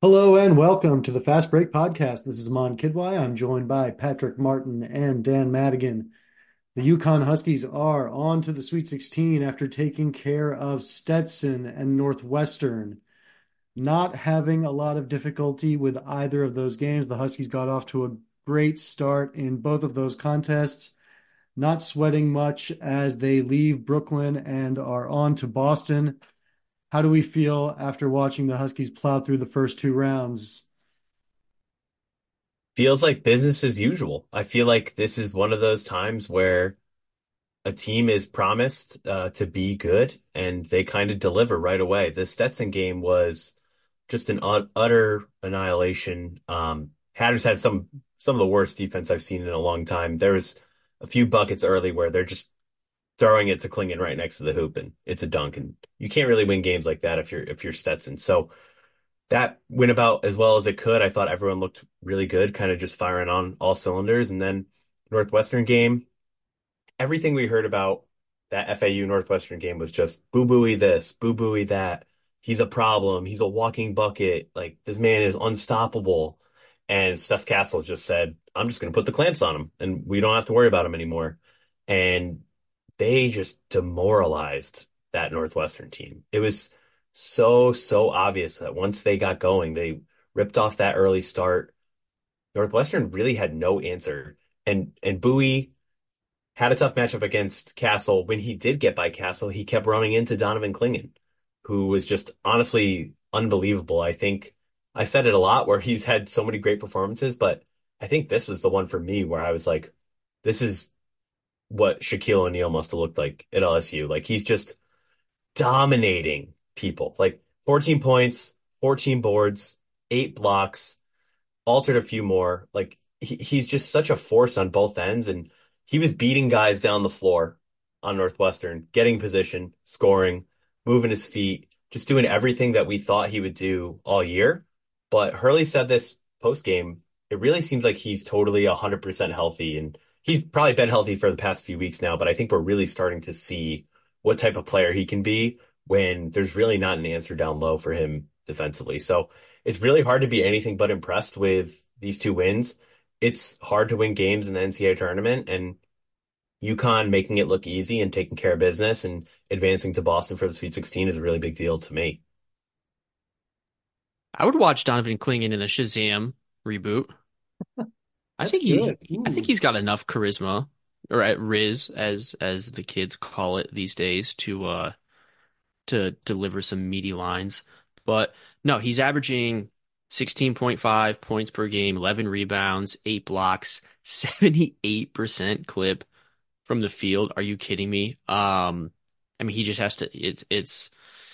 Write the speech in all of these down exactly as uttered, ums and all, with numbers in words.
Hello and welcome to the Fast Break Podcast. This is Mon Kidwai. I'm joined by Patrick Martin and Dan Madigan. The Yukon Huskies are on to the Sweet sixteen after taking care of Stetson and Northwestern. Not having a lot of difficulty with either of those games. The Huskies got off to a great start in both of those contests, not sweating much as they leave Brooklyn and are on to Boston. How do we feel after watching the Huskies plow through the first two rounds? Feels like business as usual. I feel like this is one of those times where a team is promised uh, to be good and they kind of deliver right away. The Stetson game was just an ut utter annihilation. Um, Hatters had some some of the worst defense I've seen in a long time. There was a few buckets early where they're just throwing it to Klingon right next to the hoop and it's a dunk. And you can't really win games like that if you're if you're Stetson. So that went about as well as it could. I thought everyone looked really good, kind of just firing on all cylinders. And then Northwestern game, everything we heard about that F A U Northwestern game was just boo booey this, boo booey that. He's a problem. He's a walking bucket. Like this man is unstoppable. And Steph Castle just said, I'm just going to put the clamps on him and we don't have to worry about him anymore. And they just demoralized that Northwestern team. It was so, so obvious that once they got going, they ripped off that early start. Northwestern really had no answer. And and Bowie had a tough matchup against Castle. When he did get by Castle, he kept running into Donovan Clingan, who was just honestly unbelievable. I think I said it a lot where he's had so many great performances, but I think this was the one for me where I was like, this is what Shaquille O'Neal must have looked like at L S U. Like he's just dominating people. Like fourteen points, fourteen boards, eight blocks, altered a few more. Like he, he's just such a force on both ends. And he was beating guys down the floor on Northwestern, getting position, scoring, moving his feet, just doing everything that we thought he would do all year. But Hurley said this post game, it really seems like he's totally one hundred percent healthy. And he's probably been healthy for the past few weeks now, but I think we're really starting to see what type of player he can be when there's really not an answer down low for him defensively. So it's really hard to be anything but impressed with these two wins. It's hard to win games in the N C double A tournament, and UConn making it look easy and taking care of business and advancing to Boston for the Sweet sixteen is a really big deal to me. I would watch Donovan Clingan in a Shazam reboot. I That's think he, good. I think Ooh. he's got enough charisma, or at Riz as as the kids call it these days, to uh to deliver some meaty lines. But no, he's averaging sixteen point five points per game, eleven rebounds, eight blocks, seventy-eight percent clip from the field. Are you kidding me? Um, I mean, he just has to. It's it's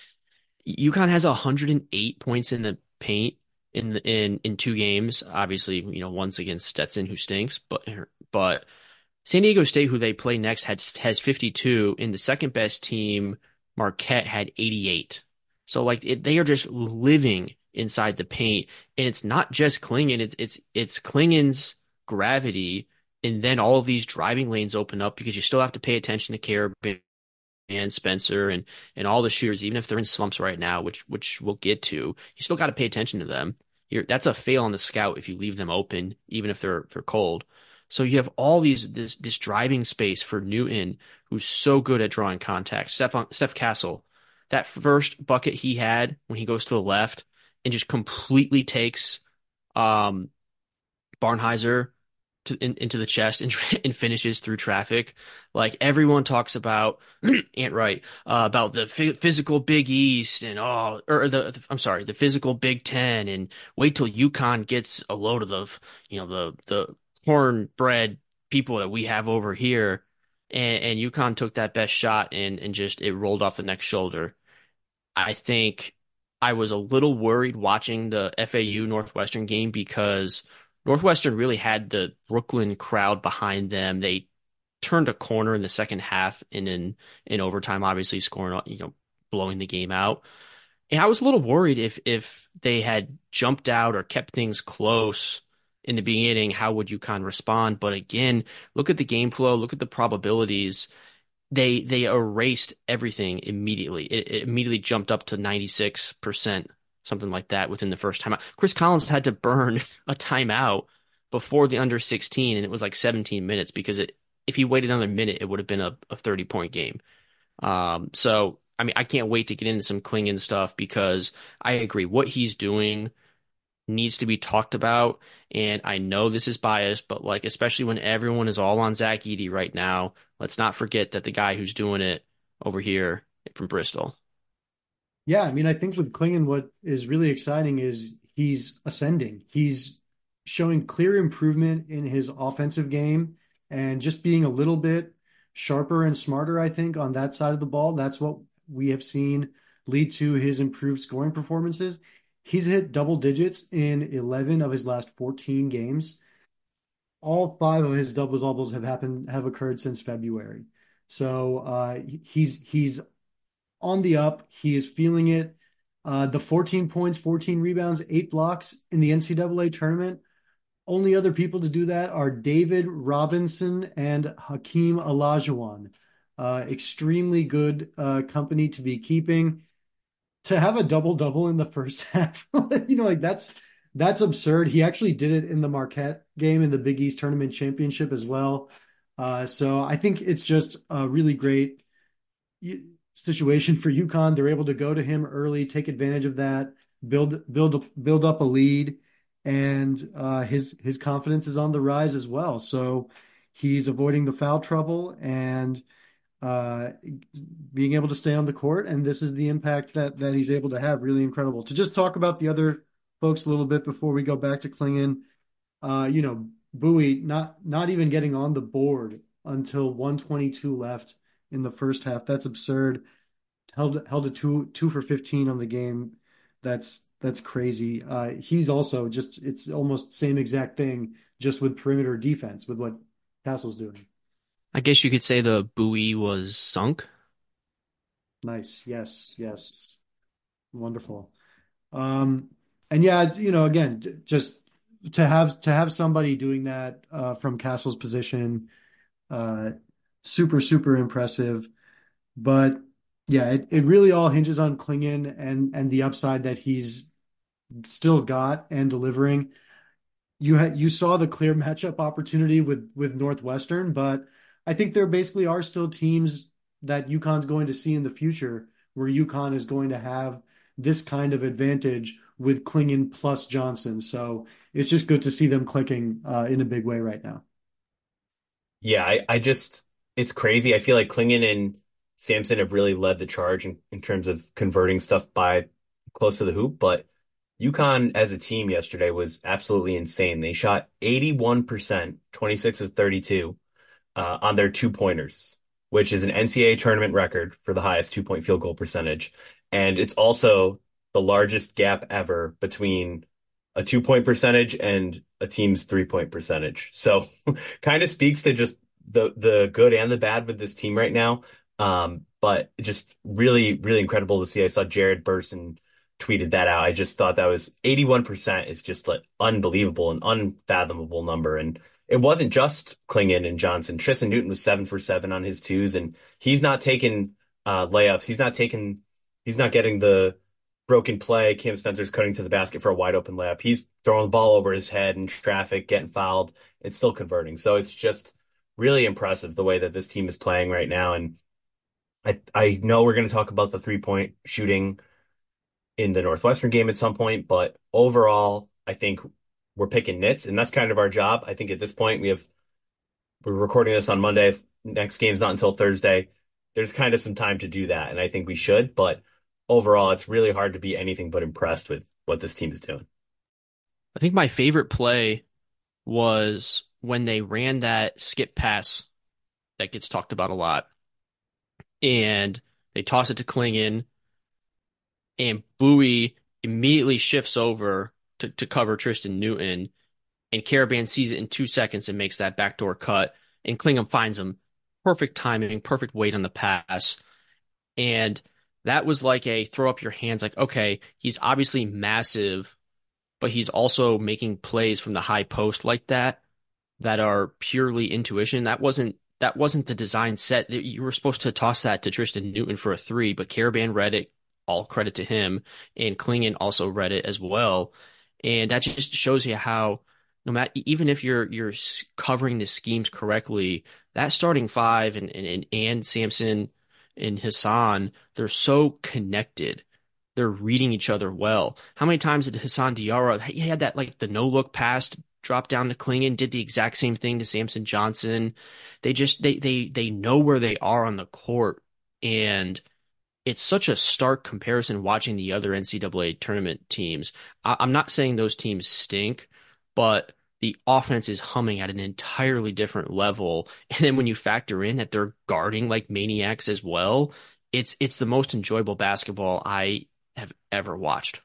UConn has one hundred eight points in the paint in the, in in two games. Obviously, you know, one's against Stetson, who stinks, but but San Diego State, who they play next, has has fifty-two. In the second best team, Marquette had eighty-eight. So like it, they are just living inside the paint, and it's not just Klingon. It's it's it's Klingon's gravity, and then all of these driving lanes open up because you still have to pay attention to Carabin and Spencer and and all the shooters, even if they're in slumps right now, which which we'll get to. You still got to pay attention to them. You're, that's a fail on the scout if you leave them open, even if they're they're cold. So you have all these this this driving space for Newton, who's so good at drawing contact. Steph Steph Castle, that first bucket he had when he goes to the left and just completely takes um Barnhizer to in, into the chest and and finishes through traffic. Like everyone talks about Ant Wright, uh, about the physical Big East and oh, or the, the I'm sorry, the physical Big Ten, and wait till UConn gets a load of the you know the the cornbread people that we have over here, and, and UConn took that best shot and and just it rolled off the next shoulder. I think I was a little worried watching the F A U Northwestern game because Northwestern really had the Brooklyn crowd behind them. They turned a corner in the second half and in in overtime, obviously scoring, you know, blowing the game out. And I was a little worried if if they had jumped out or kept things close in the beginning, how would UConn respond? But again, look at the game flow, look at the probabilities. They they erased everything immediately. It, it immediately jumped up to ninety-six percent something like that within the first timeout. Chris Collins had to burn a timeout before the under sixteen, and it was like seventeen minutes because it, if he waited another minute, it would have been a, a thirty point game. Um, so, I mean, I can't wait to get into some Klingon stuff because I agree. What he's doing needs to be talked about. And I know this is biased, but like, especially when everyone is all on Zach Edey right now, let's not forget that the guy who's doing it over here from Bristol. Yeah, I mean, I think with Klingon, what is really exciting is he's ascending. He's showing clear improvement in his offensive game and just being a little bit sharper and smarter, I think, on that side of the ball. That's what we have seen lead to his improved scoring performances. He's hit double digits in eleven of his last fourteen games. All five of his double doubles have happened have occurred since February. So uh, he's he's on the up. He is feeling it. Uh, the fourteen points, fourteen rebounds, eight blocks in the N C double A tournament. Only other people to do that are David Robinson and Hakeem Olajuwon. Uh, extremely good uh, company to be keeping. To have a double double in the first half, you know, like that's that's absurd. He actually did it in the Marquette game in the Big East Tournament Championship as well. Uh, so I think it's just a really great situation for UConn. They're able to go to him early, take advantage of that, build build build up a lead, and uh, his his confidence is on the rise as well. So he's avoiding the foul trouble and uh, being able to stay on the court, and this is the impact that that he's able to have. Really incredible. To just talk about the other folks a little bit before we go back to Klingon, uh, you know, Bowie not not even getting on the board until one twenty-two left in the first half. That's absurd. Held held a two two for fifteen on the game. That's that's crazy. Uh, he's also just it's almost same exact thing, just with perimeter defense with what Castle's doing. I guess you could say the buoy was sunk. Nice. Yes. Yes. Wonderful. Um, and yeah, it's, you know, again, just to have to have somebody doing that uh, from Castle's position, uh, super super impressive. But yeah, it, it really all hinges on Klingon and and the upside that he's still got and delivering. You had you saw the clear matchup opportunity with with Northwestern, but I think there basically are still teams that UConn's going to see in the future where UConn is going to have this kind of advantage with Klingon plus Johnson. So it's just good to see them clicking uh, in a big way right now. Yeah, I, I just, it's crazy. I feel like Klingon and Sampson have really led the charge in, in terms of converting stuff by close to the hoop. But UConn as a team yesterday was absolutely insane. They shot eighty-one percent, twenty-six of thirty-two, uh, on their two pointers, which is an N C double A tournament record for the highest two point field goal percentage. And it's also the largest gap ever between a two point percentage and a team's three point percentage. So kind of speaks to just the, the good and the bad with this team right now. Um, but just really, really incredible to see. I saw Jared Burson tweeted that out. I just thought that was eighty-one percent is just like unbelievable and unfathomable number. And it wasn't just Klingon and Johnson. Tristan Newton was seven for seven on his twos, and he's not taking uh, layups. He's not taking, he's not getting the broken play. Cam Spencer's cutting to the basket for a wide open layup. He's throwing the ball over his head in traffic, getting fouled, and still converting. So it's just really impressive the way that this team is playing right now. And I I know we're going to talk about the three point shooting in the Northwestern game at some point, but overall, I think we're picking nits, and that's kind of our job. I think at this point we have we're recording this on Monday. Next game's not until Thursday. There's kind of some time to do that, and I think we should. But overall, it's really hard to be anything but impressed with what this team is doing. I think my favorite play was when they ran that skip pass that gets talked about a lot, and they toss it to Klingon, and Bowie immediately shifts over to, to cover Tristan Newton, and Karaban sees it in two seconds and makes that backdoor cut, and Klingon finds him. Perfect timing, perfect weight on the pass. And that was like a throw up your hands, like, okay, he's obviously massive, but he's also making plays from the high post like that that are purely intuition. That wasn't that wasn't the design set. You were supposed to toss that to Tristan Newton for a three, but Karaban read it, all credit to him. And Klingon also read it as well. And that just shows you how no matter even if you're you're covering the schemes correctly, that starting five and and and Samson and Hassan, they're so connected. They're reading each other well. How many times did Hassan Diarra, he had that like the no look pass, drop down to Klingon, did the exact same thing to Samson Johnson. They just they they they know where they are on the court, and it's such a stark comparison watching the other N C double A tournament teams. I, I'm not saying those teams stink, but the offense is humming at an entirely different level. And then when you factor in that they're guarding like maniacs as well, it's it's the most enjoyable basketball I have ever watched.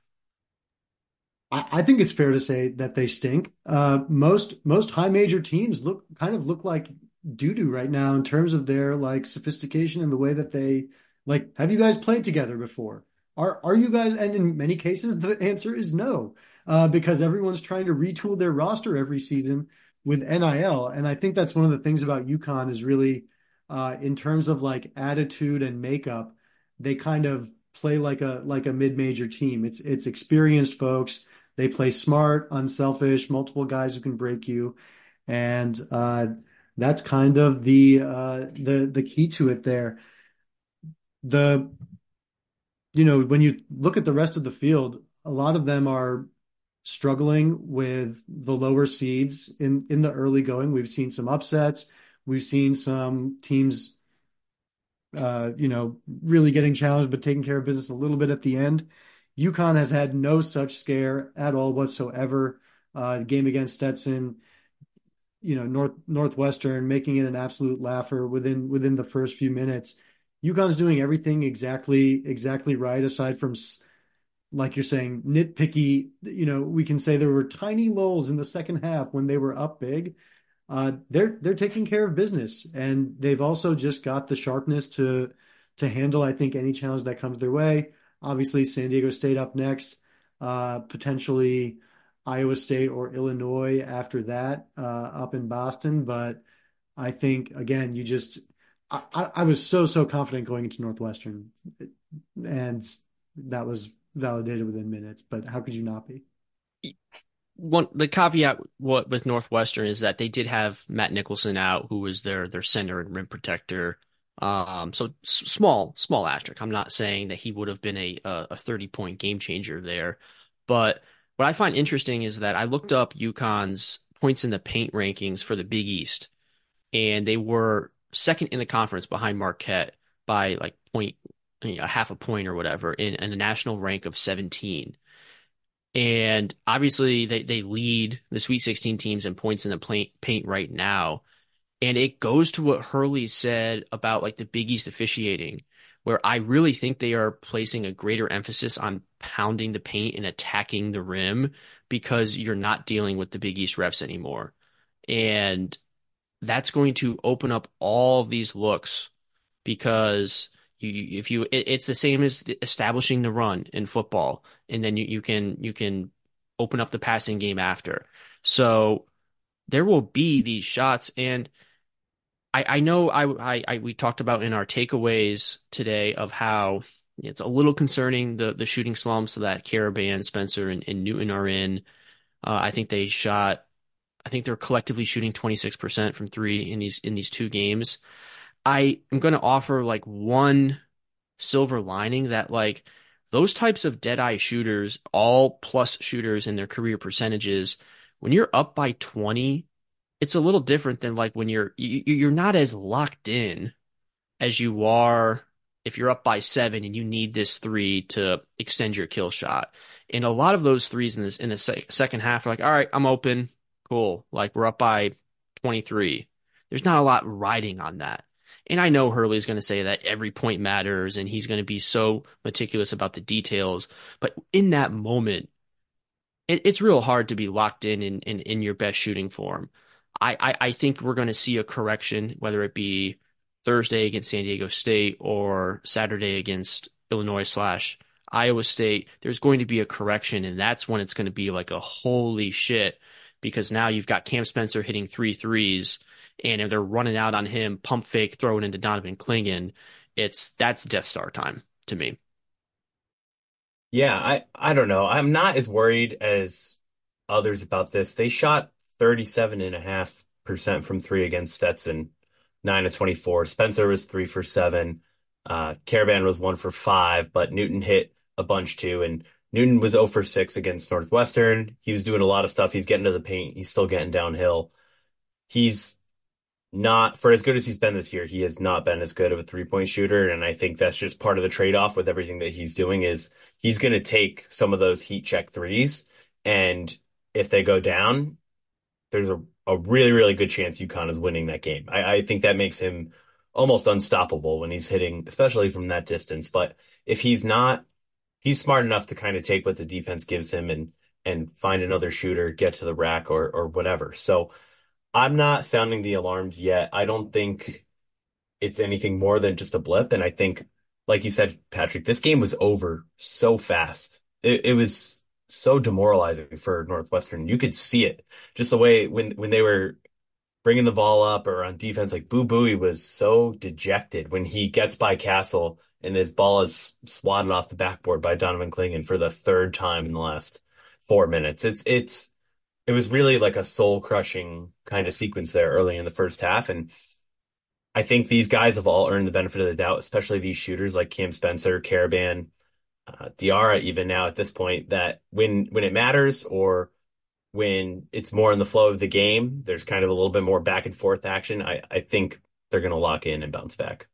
I, I think it's fair to say that they stink. Uh, most most high major teams look kind of look like doo doo right now in terms of their like sophistication and the way that they like. Have you guys played together before? Are are you guys? And in many cases, the answer is no, uh, because everyone's trying to retool their roster every season with N I L, and I think that's one of the things about UConn is really, uh, in terms of like attitude and makeup, they kind of play like a like a mid-major team. It's it's experienced folks. They play smart, unselfish, multiple guys who can break you, and uh, that's kind of the uh, the the key to it there. The you know when you look at the rest of the field, a lot of them are struggling with the lower seeds in in the early going. We've seen some upsets. We've seen some teams, uh, you know, really getting challenged but taking care of business a little bit at the end. UConn has had no such scare at all whatsoever. Uh, the game against Stetson, you know, North Northwestern making it an absolute laugher within within the first few minutes. UConn's doing everything exactly exactly right, aside from, like you're saying, nitpicky. You know, we can say there were tiny lulls in the second half when they were up big. Uh, they're they're taking care of business, and they've also just got the sharpness to to handle, I think, any challenge that comes their way. Obviously, San Diego State up next, uh, potentially Iowa State or Illinois after that, uh, up in Boston. But I think again, you just I, I I was so so confident going into Northwestern, and that was validated within minutes. But how could you not be? One the caveat what with Northwestern is that they did have Matt Nicholson out, who was their their center and rim protector. Um, so s- small small asterisk. I'm not saying that he would have been a a thirty point game changer there, but what I find interesting is that I looked up UConn's points in the paint rankings for the Big East, and they were second in the conference behind Marquette by like point you know, a half a point or whatever in, in a national rank of seventeen. And obviously, they, they lead the Sweet sixteen teams in points in the paint, paint right now. And it goes to what Hurley said about like the Big East officiating, where I really think they are placing a greater emphasis on pounding the paint and attacking the rim because you're not dealing with the Big East refs anymore. And that's going to open up all of these looks because you, if you, it, it's the same as establishing the run in football, and then you, you can you can open up the passing game after. So there will be these shots, and I, I know I, I, I we talked about in our takeaways today of how it's a little concerning the the shooting slumps that Karaban, Spencer, and, and Newton are in. Uh, I think they shot. I think they're collectively shooting twenty-six percent from three in these in these two games. I am going to offer like one silver lining that like those types of dead eye shooters, all plus shooters in their career percentages, when you're up by twenty, it's a little different than like when you're you, you're not as locked in as you are if you're up by seven and you need this three to extend your kill shot. And a lot of those threes in this in the sec second half are like, all right, I'm open, cool. Like we're up by twenty-three. There's not a lot riding on that. And I know Hurley's going to say that every point matters and he's going to be so meticulous about the details. But in that moment, it, it's real hard to be locked in in, in, in your best shooting form. I, I, I think we're going to see a correction, whether it be Thursday against San Diego State or Saturday against Illinois slash Iowa State. There's going to be a correction, and that's when it's going to be like a holy shit, because now you've got Cam Spencer hitting three threes, and if they're running out on him, pump fake, throw it into Donovan Clingan. It's that's Death Star time to me. Yeah, I, I don't know. I'm not as worried as others about this. They shot thirty-seven point five percent from three against Stetson, nine of twenty-four. Spencer was three for seven. Uh, Caravan was one for five, but Newton hit a bunch too. And Newton was zero for six against Northwestern. He was doing a lot of stuff. He's getting to the paint. He's still getting downhill. He's not, for as good as he's been this year, he has not been as good of a three point shooter. And I think that's just part of the trade off with everything that he's doing is he's going to take some of those heat check threes. And if they go down, there's a, a really, really good chance UConn is winning that game. I, I think that makes him almost unstoppable when he's hitting, especially from that distance. But if he's not, he's smart enough to kind of take what the defense gives him and and find another shooter, get to the rack or or whatever. So I'm not sounding the alarms yet. I don't think it's anything more than just a blip. And I think, like you said, Patrick, this game was over so fast. It, it was so demoralizing for Northwestern. You could see it just the way when when they were bringing the ball up or on defense, like Boo Buie was so dejected when he gets by Castle and his ball is swatted off the backboard by Donovan Clingan for the third time in the last four minutes. It's it's it was really like a soul crushing kind of sequence there early in the first half. And I think these guys have all earned the benefit of the doubt, especially these shooters like Cam Spencer, Caravan, uh, Diarra, even now at this point, that when when it matters or when it's more in the flow of the game, there's kind of a little bit more back and forth action. I, I think they're going to lock in and bounce back.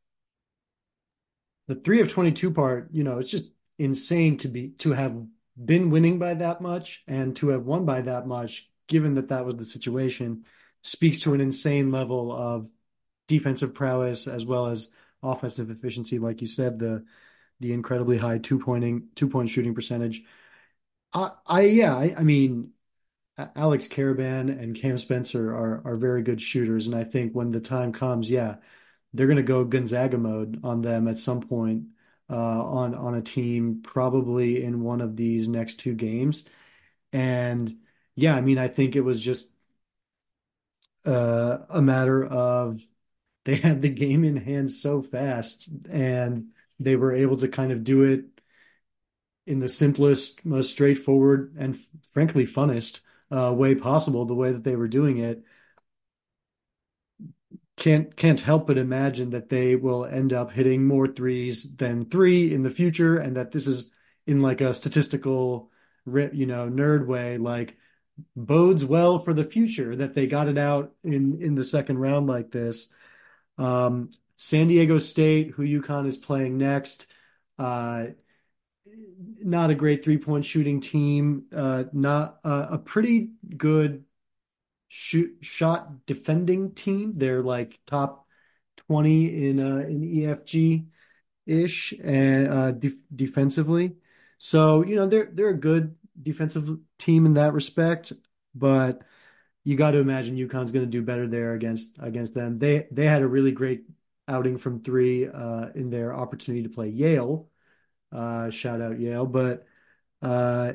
The three of twenty-two part, you know, it's just insane to be to have been winning by that much and to have won by that much, given that that was the situation, speaks to an insane level of defensive prowess as well as offensive efficiency. Like you said, the the incredibly high two pointing two point shooting percentage. I, I yeah, I, I mean, Alex Caravan and Cam Spencer are are very good shooters, and I think when the time comes, yeah, they're going to go Gonzaga mode on them at some point uh, on on a team, probably in one of these next two games. And yeah, I mean, I think it was just uh, a matter of they had the game in hand so fast, and they were able to kind of do it in the simplest, most straightforward, and frankly funnest uh, way possible. The way that they were doing it, can't can't help but imagine that they will end up hitting more threes than three in the future, and that this is in like a statistical, you know, nerd way, like bodes well for the future that they got it out in in the second round like this. Um, San Diego State, who UConn is playing next, uh, not a great three point shooting team, uh, not uh, a pretty good shoot shot defending team. They're like top twenty in uh, in E F G ish and uh, def defensively. So, you know, they're they're a good defensive team in that respect, but you got to imagine UConn's going to do better there against against them. They they had a really great outing from three uh, in their opportunity to play Yale. Uh, shout out Yale, but uh,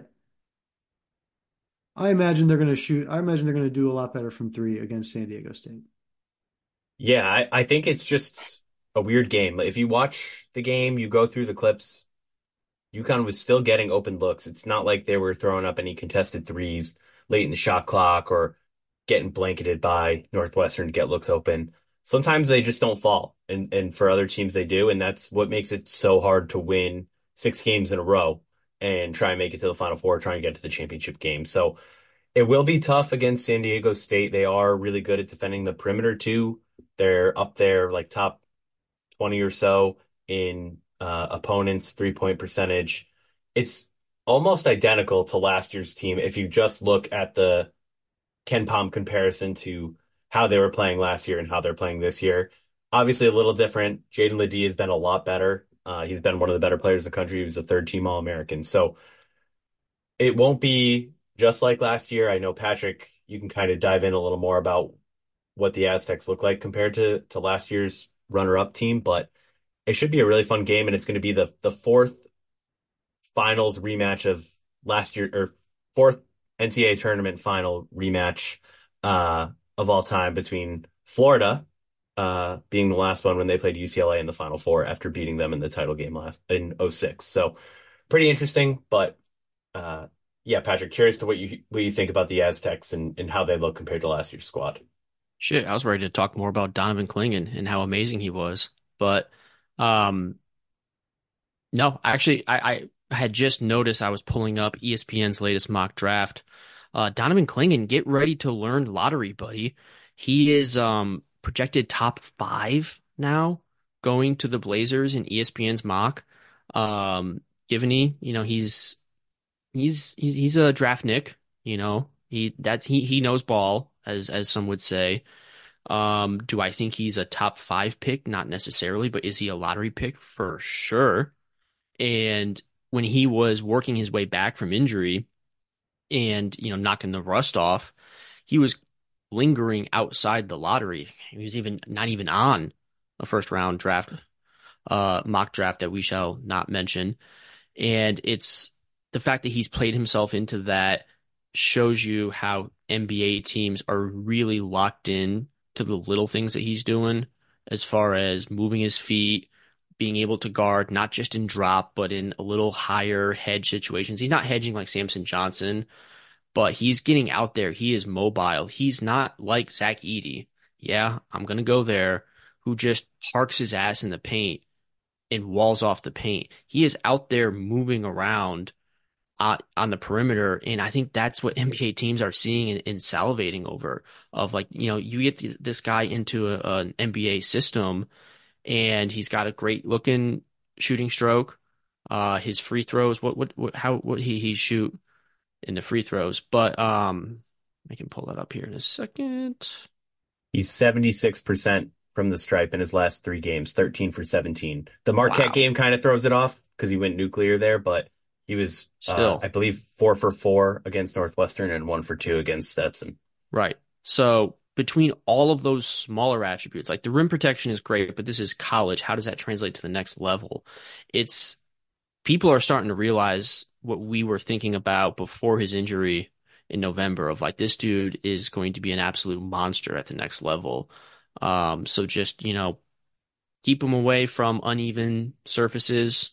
I imagine they're going to shoot. I imagine they're going to do a lot better from three against San Diego State. Yeah, I, I think it's just a weird game. If you watch the game, you go through the clips, UConn was still getting open looks. It's not like they were throwing up any contested threes late in the shot clock or getting blanketed by Northwestern to get looks open. Sometimes they just don't fall, and and for other teams they do, and that's what makes it so hard to win six games in a row and try and make it to the Final Four, try and get to the championship game. So it will be tough against San Diego State. They are really good at defending the perimeter too. They're up there like top twenty or so in uh, opponents' three-point percentage. It's almost identical to last year's team if you just look at the KenPom comparison to how they were playing last year and how they're playing this year. Obviously a little different. Jaden LeDee has been a lot better. Uh, he's been one of the better players in the country. He was a third-team All-American. So it won't be just like last year. I know, Patrick, you can kind of dive in a little more about what the Aztecs look like compared to to last year's runner-up team, but it should be a really fun game, and it's going to be the the fourth finals rematch of last year, or fourth N C double A tournament final rematch uh, of all time between Florida uh, being the last one when they played U C L A in the Final Four after beating them in the title game last in oh six. So pretty interesting. But uh, yeah, Patrick, curious to what you what you think about the Aztecs and, and how they look compared to last year's squad. Shit, I was ready to talk more about Donovan Clingan and how amazing he was. But um no, actually I, I had just noticed I was pulling up E S P N's latest mock draft. Uh Donovan Clingan, get ready to learn lottery, buddy. He is um projected top five now going to the Blazers in E S P N's mock. Um Givney, you know, he's he's he's he's a draft nick, you know. He that's he he knows ball, as as some would say. Um, do I think he's a top five pick? Not necessarily, but is he a lottery pick? For sure. And when he was working his way back from injury and, you know, knocking the rust off, he was lingering outside the lottery. He was even not even on a first round draft, uh, mock draft that we shall not mention. And it's the fact that he's played himself into that shows you how N B A teams are really locked in to the little things that he's doing as far as moving his feet, being able to guard, not just in drop, but in a little higher hedge situations. He's not hedging like Samson Johnson, but he's getting out there. He is mobile. He's not like Zach Edey. Yeah, I'm going to go there, who just parks his ass in the paint and walls off the paint. He is out there moving around uh, on the perimeter, and I think that's what N B A teams are seeing and, and salivating over. Of like, you know, you get th this guy into a, an N B A system, and he's got a great looking shooting stroke. Uh, his free throws, what what, what how what he he shoot in the free throws, but um, I can pull that up here in a second. He's seventy-six percent from the stripe in his last three games, thirteen for seventeen. The Marquette Wow, game kind of throws it off because he went nuclear there, but he was, uh, I still. believe, four for four against Northwestern and one for two against Stetson. Right. So between all of those smaller attributes, like the rim protection is great, but this is college. How does that translate to the next level? It's people are starting to realize what we were thinking about before his injury in November of like this dude is going to be an absolute monster at the next level. Um, so just, you know, keep him away from uneven surfaces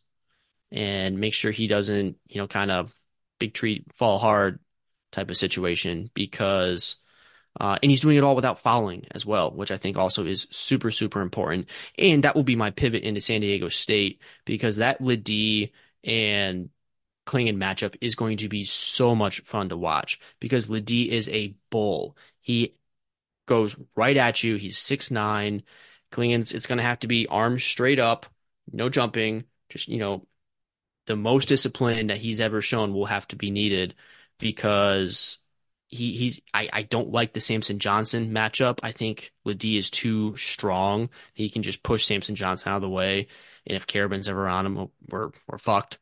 and make sure he doesn't, you know, kind of big tree fall hard type of situation because uh, and he's doing it all without fouling as well, which I think also is super, super important. And that will be my pivot into San Diego State because that Ledee and Clingan matchup is going to be so much fun to watch because Ledee is a bull. He goes right at you. He's six nine. Clingan's, it's going to have to be arms straight up, no jumping, just, you know, the most discipline that he's ever shown will have to be needed because he he's I, I don't like the Samson Johnson matchup. I think Ledee is too strong. He can just push Samson Johnson out of the way. And if Carabin's ever on him, we're we're fucked.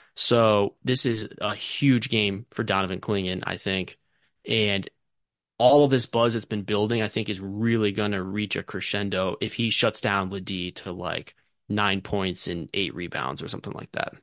So this is a huge game for Donovan Clingan, I think. And all of this buzz that's been building, I think, is really gonna reach a crescendo if he shuts down Ledee to like nine points and eight rebounds or something like that.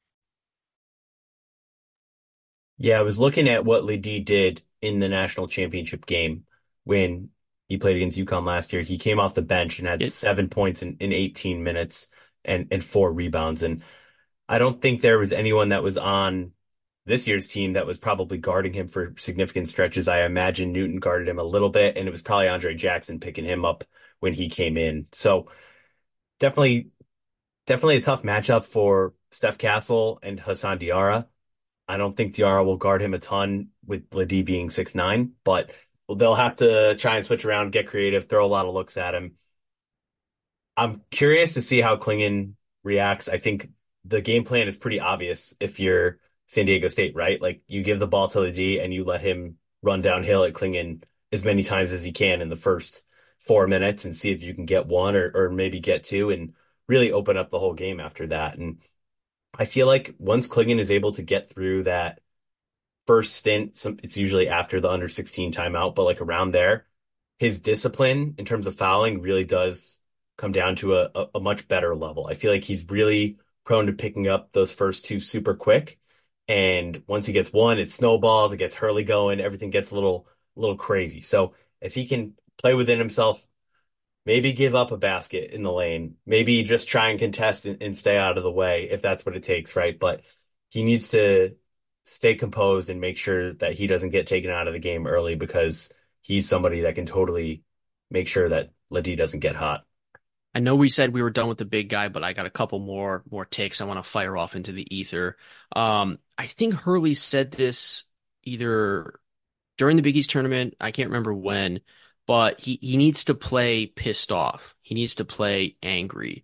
Yeah, I was looking at what Ledee did in the national championship game when he played against UConn last year. He came off the bench and had It seven points in, in eighteen minutes and, and four rebounds. And I don't think there was anyone that was on this year's team that was probably guarding him for significant stretches. I imagine Newton guarded him a little bit, and it was probably Andre Jackson picking him up when he came in. So definitely, definitely a tough matchup for Steph Castle and Hassan Diarra. I don't think Diarra will guard him a ton with Ledee being six nine, but they'll have to try and switch around, get creative, throw a lot of looks at him. I'm curious to see how Clingan reacts. I think the game plan is pretty obvious if you're San Diego State, right? Like you give the ball to Ledee and you let him run downhill at Clingan as many times as he can in the first four minutes and see if you can get one or, or maybe get two and really open up the whole game after that. And I feel like once Clingan is able to get through that first stint, some, it's usually after the under sixteen timeout, but like around there, his discipline in terms of fouling really does come down to a, a, a much better level. I feel like he's really prone to picking up those first two super quick. And once he gets one, it snowballs, it gets Hurley going, everything gets a little, a little crazy. So if he can play within himself, maybe give up a basket in the lane, maybe just try and contest and, and stay out of the way if that's what it takes, right? But he needs to stay composed and make sure that he doesn't get taken out of the game early because he's somebody that can totally make sure that Ledee doesn't get hot. I know we said we were done with the big guy, but I got a couple more more takes I want to fire off into the ether. Um, I think Hurley said this either during the Big East tournament, I can't remember when, but he, he needs to play pissed off. He needs to play angry.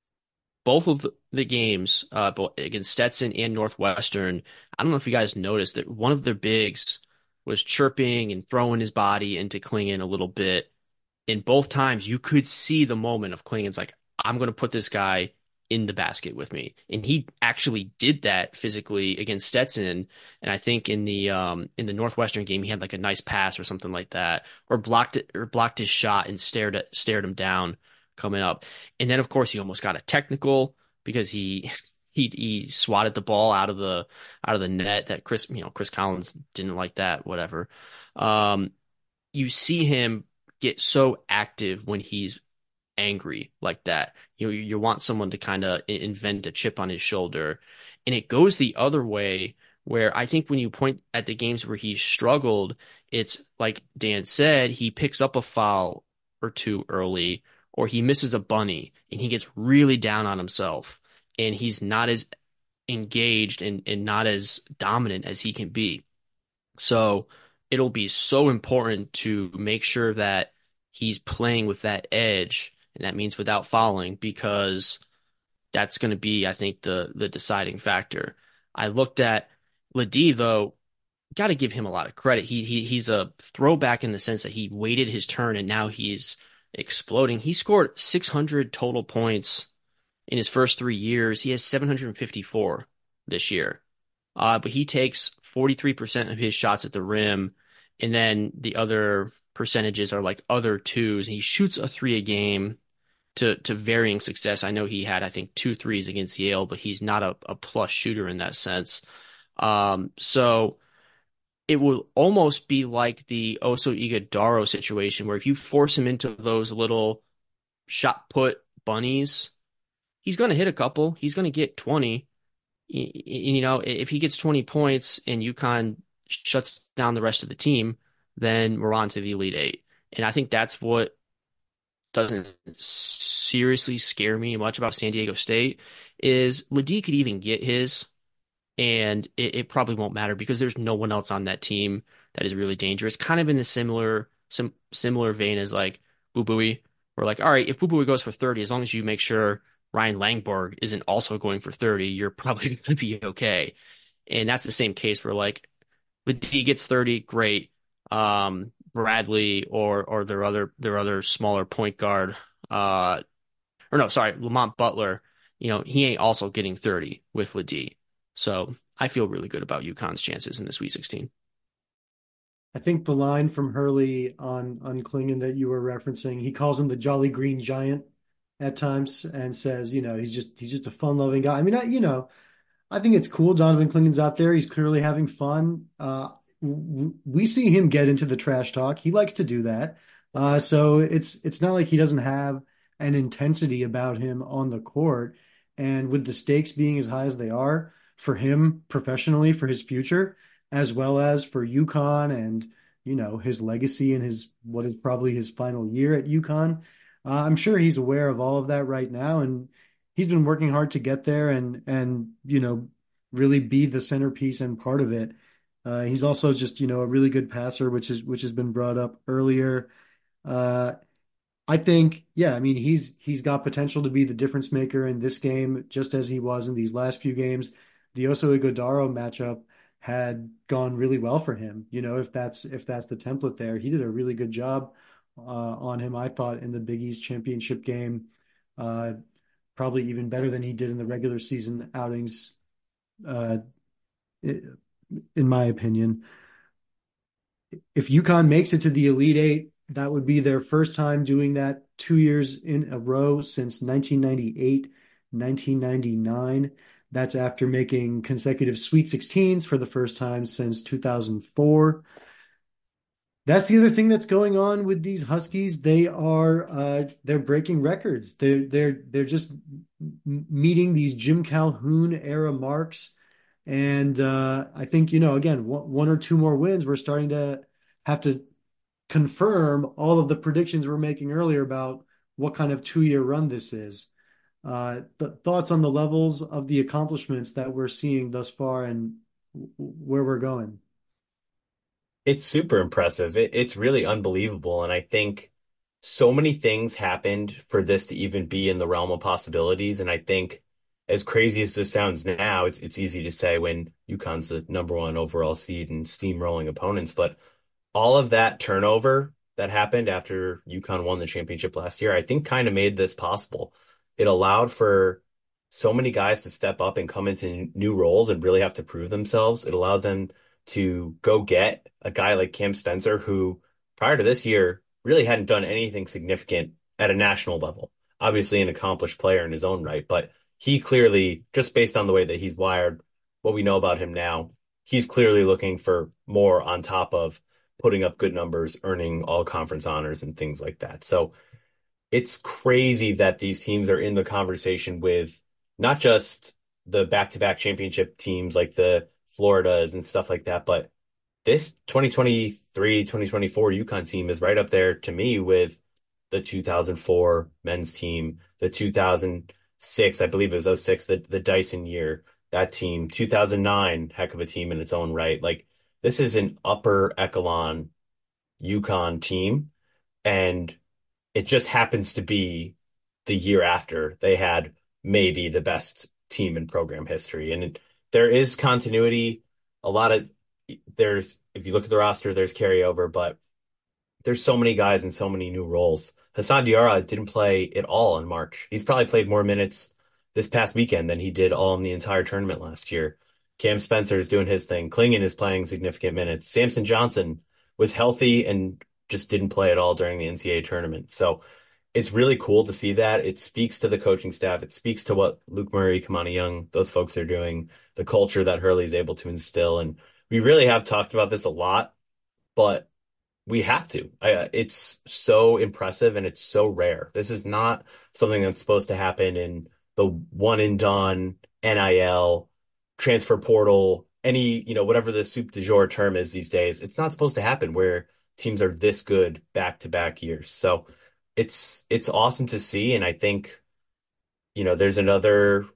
Both of the, the games, uh, both against Stetson and Northwestern, I don't know if you guys noticed that one of their bigs was chirping and throwing his body into Clingan a little bit. In both times, you could see the moment of Clingan's like, I'm going to put this guy in the basket with me. And he actually did that physically against Stetson. And I think in the um in the Northwestern game, he had like a nice pass or something like that, or blocked it or blocked his shot and stared at stared him down coming up. And then of course he almost got a technical because he he he swatted the ball out of the out of the net that Chris, you know, Chris Collins didn't like that, whatever. Um, you see him get so active when he's angry like that. You you want someone to kind of invent a chip on his shoulder. And it goes the other way where I think when you point at the games where he struggled, it's like Dan said, he picks up a foul or two early, or he misses a bunny and he gets really down on himself and he's not as engaged and, and not as dominant as he can be. So it'll be so important to make sure that he's playing with that edge, and that means without fouling, because that's going to be, I think, the the deciding factor. I looked at Ledee, though, got to give him a lot of credit. He he he's a throwback in the sense that he waited his turn and now he's exploding. He scored six hundred total points in his first three years. He has seven hundred fifty-four this year. Uh, but he takes forty-three percent of his shots at the rim, and then the other percentages are like other twos. He shoots a three a game to to varying success. I know he had, I think, two threes against Yale, but he's not a, a plus shooter in that sense. Um, so it will almost be like the Oso Ighodaro situation, where if you force him into those little shot put bunnies, he's going to hit a couple. He's going to get twenty. You know, if he gets twenty points and UConn shuts down the rest of the team, then we're on to the Elite Eight. And I think that's what doesn't seriously scare me much about San Diego State is Ledee could even get his, and it, it probably won't matter because there's no one else on that team that is really dangerous. Kind of in the similar sim, similar vein as like Boo Buie. We're like, all right, if Boo Buie goes for thirty, as long as you make sure Ryan Langborg isn't also going for thirty, you're probably going to be okay. And that's the same case where like Ledee gets thirty, great. Um, Bradley or or their other their other smaller point guard, uh, or no, sorry, Lamont Butler, you know, he ain't also getting thirty with Ledee. So I feel really good about UConn's chances in the Sweet sixteen. I think the line from Hurley on on Clingan that you were referencing, he calls him the Jolly Green Giant at times and says, you know, he's just he's just a fun-loving guy. I mean, I, you know, I think it's cool. Donovan Clingan's out there. He's clearly having fun. Uh, w- we see him get into the trash talk. He likes to do that. Uh, so it's it's not like he doesn't have an intensity about him on the court. And with the stakes being as high as they are for him professionally, for his future, as well as for UConn and, you know, his legacy and his what is probably his final year at UConn, uh, I'm sure he's aware of all of that right now. And he's been working hard to get there and and you know really be the centerpiece and part of it. Uh, he's also just you know a really good passer, which is which has been brought up earlier. Uh, I think, yeah, I mean he's he's got potential to be the difference maker in this game, just as he was in these last few games. The Oso Ighodaro matchup had gone really well for him. You know, if that's if that's the template there, he did a really good job uh, on him. I thought in the Big East championship game. Uh, Probably even better than he did in the regular season outings, uh, in my opinion. If UConn makes it to the Elite Eight, that would be their first time doing that two years in a row since nineteen ninety-eight, nineteen ninety-nine. That's after making consecutive Sweet sixteens for the first time since two thousand four. That's the other thing that's going on with these Huskies. They are uh, they're breaking records. They're they're they're just meeting these Jim Calhoun era marks And uh, I think, you know, again, one, one or two more wins, we're starting to have to confirm all of the predictions we're making earlier about what kind of two-year run this is. Uh, th thoughts on the levels of the accomplishments that we're seeing thus far and where we're going? It's super impressive. It, it's really unbelievable. And I think so many things happened for this to even be in the realm of possibilities. And I think as crazy as this sounds now, it's it's easy to say when UConn's the number one overall seed and steamrolling opponents, but all of that turnover that happened after UConn won the championship last year, I think kind of made this possible. It allowed for so many guys to step up and come into new roles and really have to prove themselves. It allowed them to go get a guy like Cam Spencer, who prior to this year really hadn't done anything significant at a national level. Obviously, an accomplished player in his own right, but he clearly, just based on the way that he's wired, what we know about him now, he's clearly looking for more on top of putting up good numbers, earning all conference honors and things like that. So it's crazy that these teams are in the conversation with not just the back-to-back championship teams like the Floridas and stuff like that, but this twenty twenty-three, twenty twenty-four UConn team is right up there to me with the two thousand four men's team, the two thousand six, I believe it was oh six, the, the Dyson year, that team, two thousand nine, heck of a team in its own right. Like this is an upper echelon UConn team, and it just happens to be the year after they had maybe the best team in program history. And it, there is continuity. A lot of there's, if you look at the roster, there's carryover, but there's so many guys in so many new roles. Hassan Diarra didn't play at all in March. He's probably played more minutes this past weekend than he did all in the entire tournament last year. Cam Spencer is doing his thing. Clingan is playing significant minutes. Samson Johnson was healthy and just didn't play at all during the N C double A tournament. So it's really cool to see that. It speaks to the coaching staff. It speaks to what Luke Murray, Kamani Young, those folks are doing, the culture that Hurley is able to instill. And we really have talked about this a lot, but we have to. I, it's so impressive and it's so rare. This is not something that's supposed to happen in the one and done N I L transfer portal, any, you know, whatever the soup du jour term is these days. It's not supposed to happen where teams are this good back to back years. So it's it's awesome to see. And I think, you know, there's another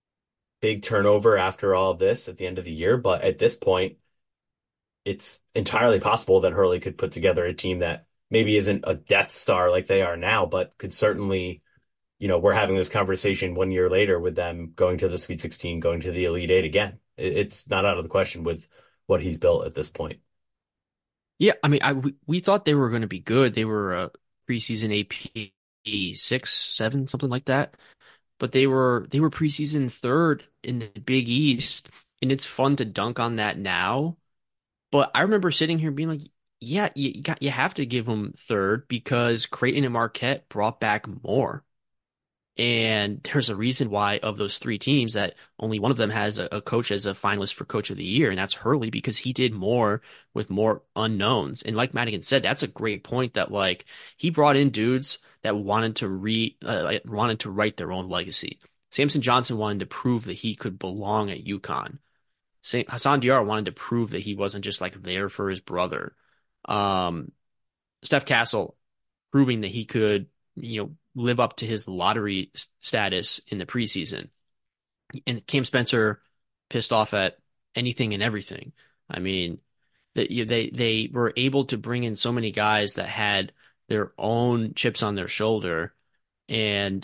big turnover after all of this at the end of the year. But at this point, it's entirely possible that Hurley could put together a team that maybe isn't a Death Star like they are now, but could certainly, you know, we're having this conversation one year later with them going to the Sweet sixteen, going to the Elite Eight again. It's not out of the question with what he's built at this point. Yeah, I mean, I we, we thought they were going to be good. They were a preseason A P six, seven, something like that. But they were they were preseason third in the Big East, and it's fun to dunk on that now. But I remember sitting here being like, yeah, you you got you have to give them third because Creighton and Marquette brought back more. And there's a reason why of those three teams that only one of them has a, a coach as a finalist for Coach of the Year, and that's Hurley because he did more with more unknowns. And like Madigan said, that's a great point that like he brought in dudes that wanted to re uh, like, wanted to write their own legacy. Samson Johnson wanted to prove that he could belong at UConn. Sa- Hassan Diarra wanted to prove that he wasn't just like there for his brother. Um, Steph Castle proving that he could, you know, live up to his lottery status in the preseason. And Cam Spencer pissed off at anything and everything. I mean, that they they were able to bring in so many guys that had their own chips on their shoulder, and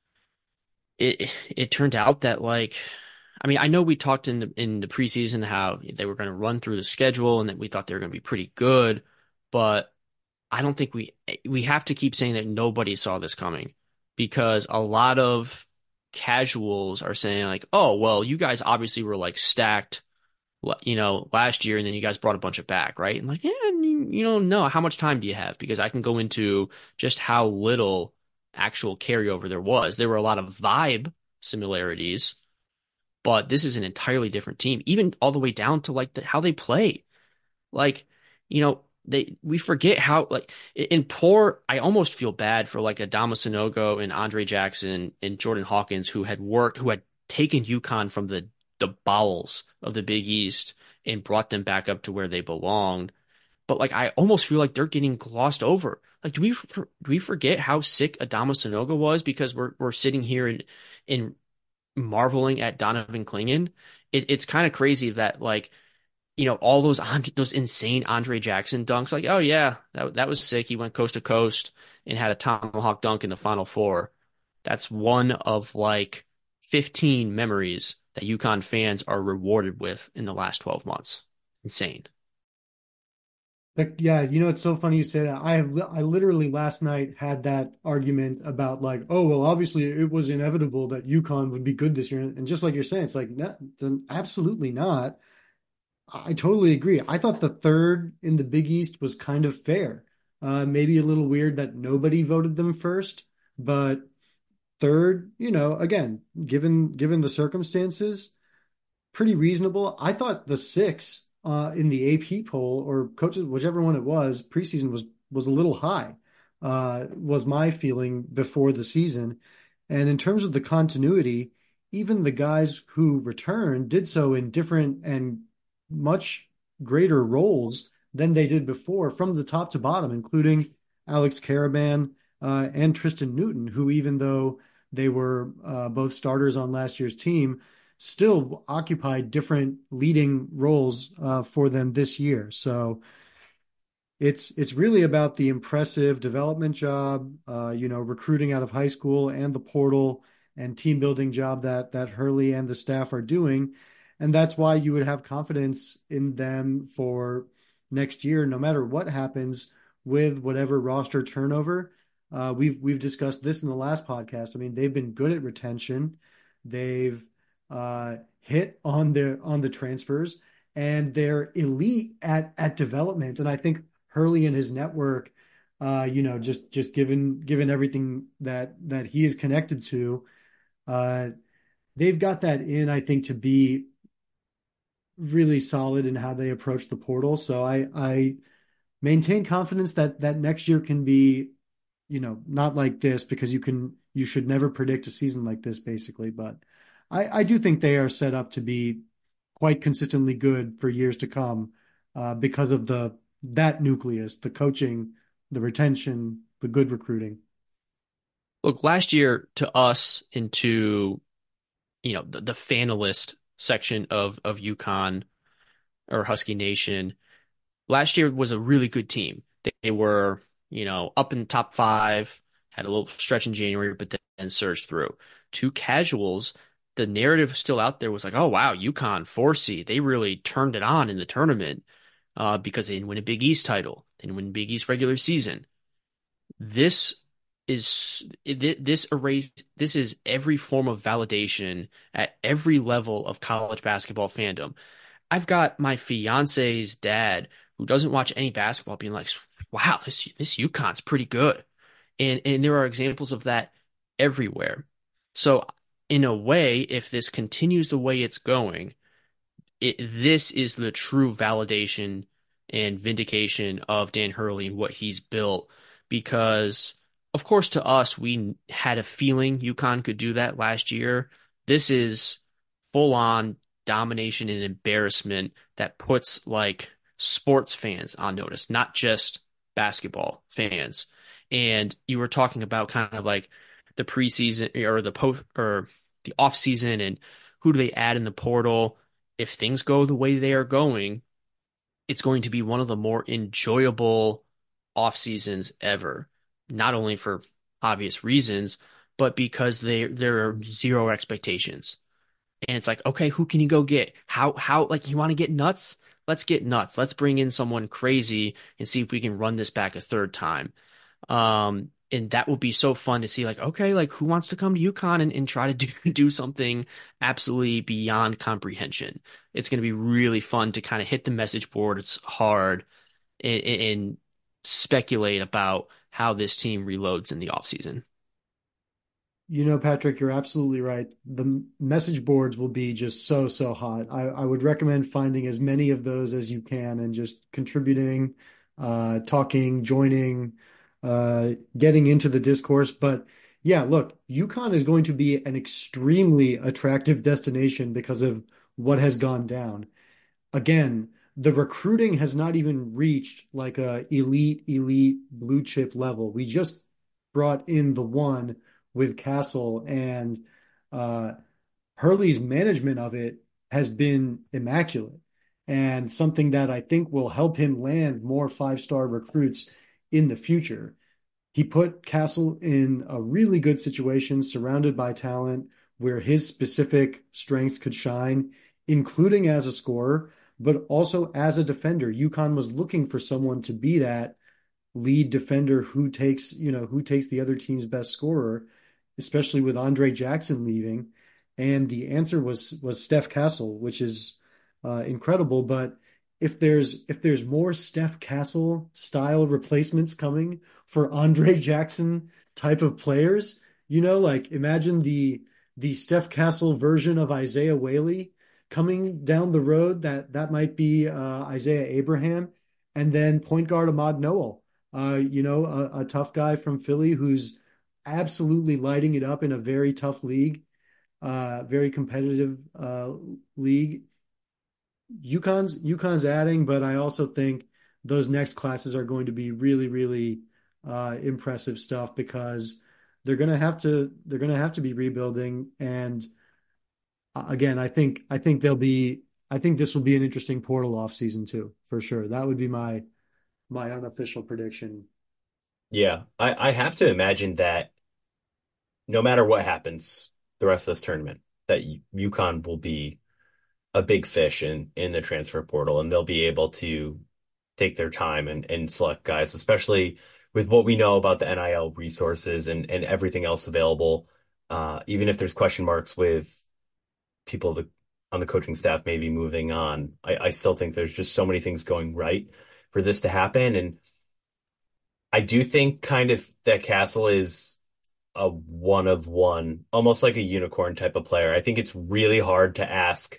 it it turned out that like, I mean, I know we talked in the in the preseason how they were going to run through the schedule and that we thought they were going to be pretty good, but I don't think we we have to keep saying that nobody saw this coming because a lot of casuals are saying like, oh, well, you guys obviously were like stacked, you know, last year and then you guys brought a bunch of back, right? And like, yeah, you, you don't know how much time do you have? Because I can go into just how little actual carryover there was. There were a lot of vibe similarities, but this is an entirely different team, even all the way down to like the, how they play. Like, you know, they we forget how like in poor I almost feel bad for like Adama Sanogo and Andre Jackson and Jordan Hawkins who had worked who had taken UConn from the the bowels of the Big East and brought them back up to where they belonged. But like I almost feel like they're getting glossed over. Like, do we do we forget how sick Adama Sanogo was because we're we're sitting here and and marveling at Donovan Clingan? It, it's kind of crazy that like you know all those those insane Andre Jackson dunks. Like, oh yeah, that that was sick. He went coast to coast and had a tomahawk dunk in the Final Four. That's one of like fifteen memories that UConn fans are rewarded with in the last twelve months. Insane. Like, yeah, you know, it's so funny you say that. I have, li- I literally last night had that argument about like, oh, well, obviously it was inevitable that UConn would be good this year. And just like you're saying, it's like, no, then absolutely not. I totally agree. I thought the third in the Big East was kind of fair. Uh, maybe a little weird that nobody voted them first, but third, you know, again, given given the circumstances, pretty reasonable. I thought the six uh, in the A P poll or coaches, whichever one it was, preseason was was a little high. Uh, was my feeling before the season. And in terms of the continuity, even the guys who returned did so in different and much greater roles than they did before, from the top to bottom, including Alex Caravan uh, and Tristan Newton, who, even though they were uh, both starters on last year's team, still occupied different leading roles uh, for them this year. So it's it's really about the impressive development job, uh, you know, recruiting out of high school and the portal and team building job that that Hurley and the staff are doing. And that's why you would have confidence in them for next year, no matter what happens with whatever roster turnover. Uh, we've we've discussed this in the last podcast. I mean, they've been good at retention. They've uh, hit on the on the transfers, and they're elite at at development. And I think Hurley and his network, uh, you know, just just given given everything that that he is connected to, uh, they've got that in, I think, to be really solid in how they approach the portal. So I I maintain confidence that that next year can be, you know, not like this, because you can you should never predict a season like this, basically. But I, I do think they are set up to be quite consistently good for years to come uh, because of the that nucleus, the coaching, the retention, the good recruiting. Look, last year to us into, you know, the, the fanalist section of of UConn or Husky Nation, last year was a really good team. They, they were, you know, up in the top five, had a little stretch in January, but then surged through. To casuals, the narrative still out there was like, oh wow, UConn four seed. They really turned it on in the tournament uh, because they didn't win a Big East title. They didn't win a Big East regular season. This is this erased. This is every form of validation at every level of college basketball fandom. I've got my fiance's dad who doesn't watch any basketball being like, wow, this this UConn's pretty good. And and there are examples of that everywhere. So in a way, if this continues the way it's going, it, this is the true validation and vindication of Dan Hurley and what he's built. Because, of course, to us, we had a feeling UConn could do that last year. This is full-on domination and embarrassment that puts like sports fans on notice, not just basketball fans. And you were talking about kind of like the preseason or the post or the off season and who do they add in the portal. If things go the way they are going, it's going to be one of the more enjoyable off seasons ever. Not only for obvious reasons, but because they there are zero expectations. And it's like, okay, who can you go get? How, how, like, you want to get nuts? Let's get nuts. Let's bring in someone crazy and see if we can run this back a third time. Um, and that will be so fun to see, like, okay, like, who wants to come to UConn and, and try to do, do something absolutely beyond comprehension? It's going to be really fun to kind of hit the message board. It's hard and, and speculate about how this team reloads in the offseason. You know, Patrick, you're absolutely right. The message boards will be just so, so hot. I, I would recommend finding as many of those as you can and just contributing, uh, talking, joining, uh, getting into the discourse. But yeah, look, UConn is going to be an extremely attractive destination because of what has gone down. Again, the recruiting has not even reached like a elite, elite blue chip level. We just brought in the one with Castle, and uh, Hurley's management of it has been immaculate and something that I think will help him land more five-star recruits in the future. He put Castle in a really good situation, surrounded by talent where his specific strengths could shine, including as a scorer, but also as a defender. UConn was looking for someone to be that lead defender who takes, you know, who takes the other team's best scorer, especially with Andre Jackson leaving. And the answer was was Steph Castle, which is uh, incredible. But if there's if there's more Steph Castle style replacements coming for Andre Jackson type of players, you know, like imagine the the Steph Castle version of Isaiah Whaley coming down the road. That that might be uh, Isaiah Abraham, and then point guard Ahmad Noel, uh, you know, a, a tough guy from Philly who's absolutely lighting it up in a very tough league, uh, very competitive uh, league. UConn's UConn's adding, but I also think those next classes are going to be really, really uh, impressive stuff because they're gonna have to they're gonna have to be rebuilding. And uh, again, I think I think they'll be I think this will be an interesting portal off season too, for sure. That would be my my unofficial prediction. Yeah, I, I have to imagine that no matter what happens the rest of this tournament, that UConn will be a big fish in in the transfer portal, and they'll be able to take their time and and select guys, especially with what we know about the N I L resources and and everything else available. Uh, even if there's question marks with people that on the coaching staff maybe moving on, I, I still think there's just so many things going right for this to happen. And I do think kind of that Castle is a one of one, almost like a unicorn type of player. I think it's really hard to ask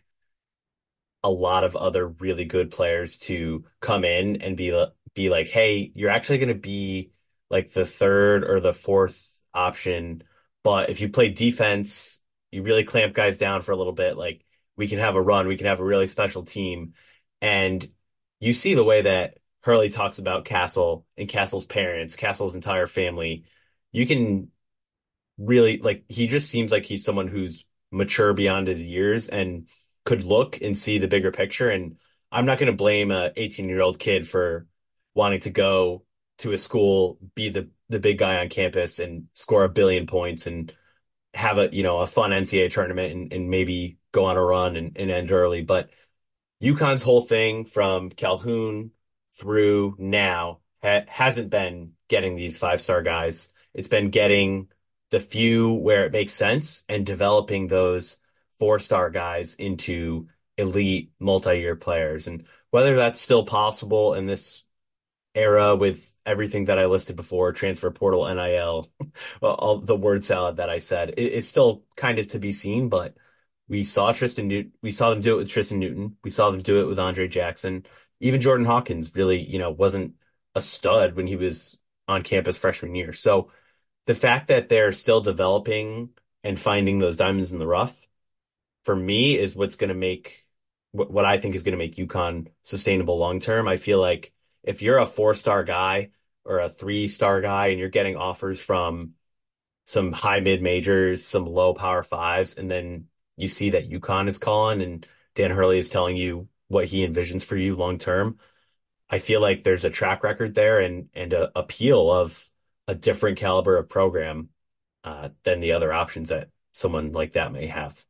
a lot of other really good players to come in and be be like, hey, you're actually going to be like the third or the fourth option, but if you play defense, you really clamp guys down for a little bit, like we can have a run, we can have a really special team. And you see the way that Hurley talks about Castle and Castle's parents, Castle's entire family. You can really like he just seems like he's someone who's mature beyond his years and could look and see the bigger picture. And I'm not going to blame a eighteen year old kid for wanting to go to a school, be the the big guy on campus and score a billion points and have a, you know, a fun N C A A tournament and, and maybe go on a run and, and end early. But UConn's whole thing from Calhoun through now ha hasn't been getting these five star guys. It's been getting the few where it makes sense and developing those four star guys into elite multi-year players. And whether that's still possible in this era with everything that I listed before, transfer portal, N I L, well, all the word salad that I said, it, it's still kind of to be seen. But we saw Tristan Newton, we saw them do it with Tristan Newton. We saw them do it with Andre Jackson. Even Jordan Hawkins really, you know, wasn't a stud when he was on campus freshman year. So the fact that they're still developing and finding those diamonds in the rough, for me, is what's going to make what, what I think is going to make UConn sustainable long term. I feel like if you're a four star guy or a three star guy and you're getting offers from some high mid majors, some low power fives, and then you see that UConn is calling and Dan Hurley is telling you what he envisions for you long term, I feel like there's a track record there and and a appeal of a different caliber of program uh, than the other options that someone like that may have.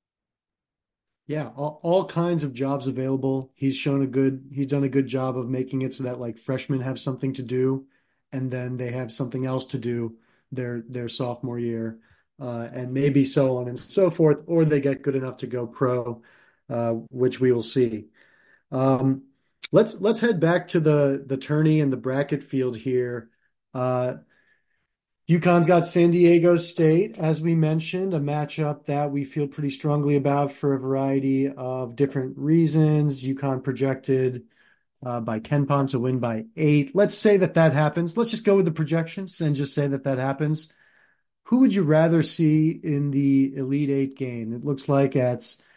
Yeah, all, all kinds of jobs available. He's shown a good, he's done a good job of making it so that like freshmen have something to do, and then they have something else to do their their sophomore year, uh, and maybe so on and so forth, or they get good enough to go pro, uh, which we will see. Um, let's let's head back to the the tourney and the bracket field here. Uh, UConn's got San Diego State, as we mentioned, a matchup that we feel pretty strongly about for a variety of different reasons. UConn projected uh, by KenPom to win by eight. Let's say that that happens. Let's just go with the projections and just say that that happens. Who would you rather see in the Elite Eight game? It looks like it's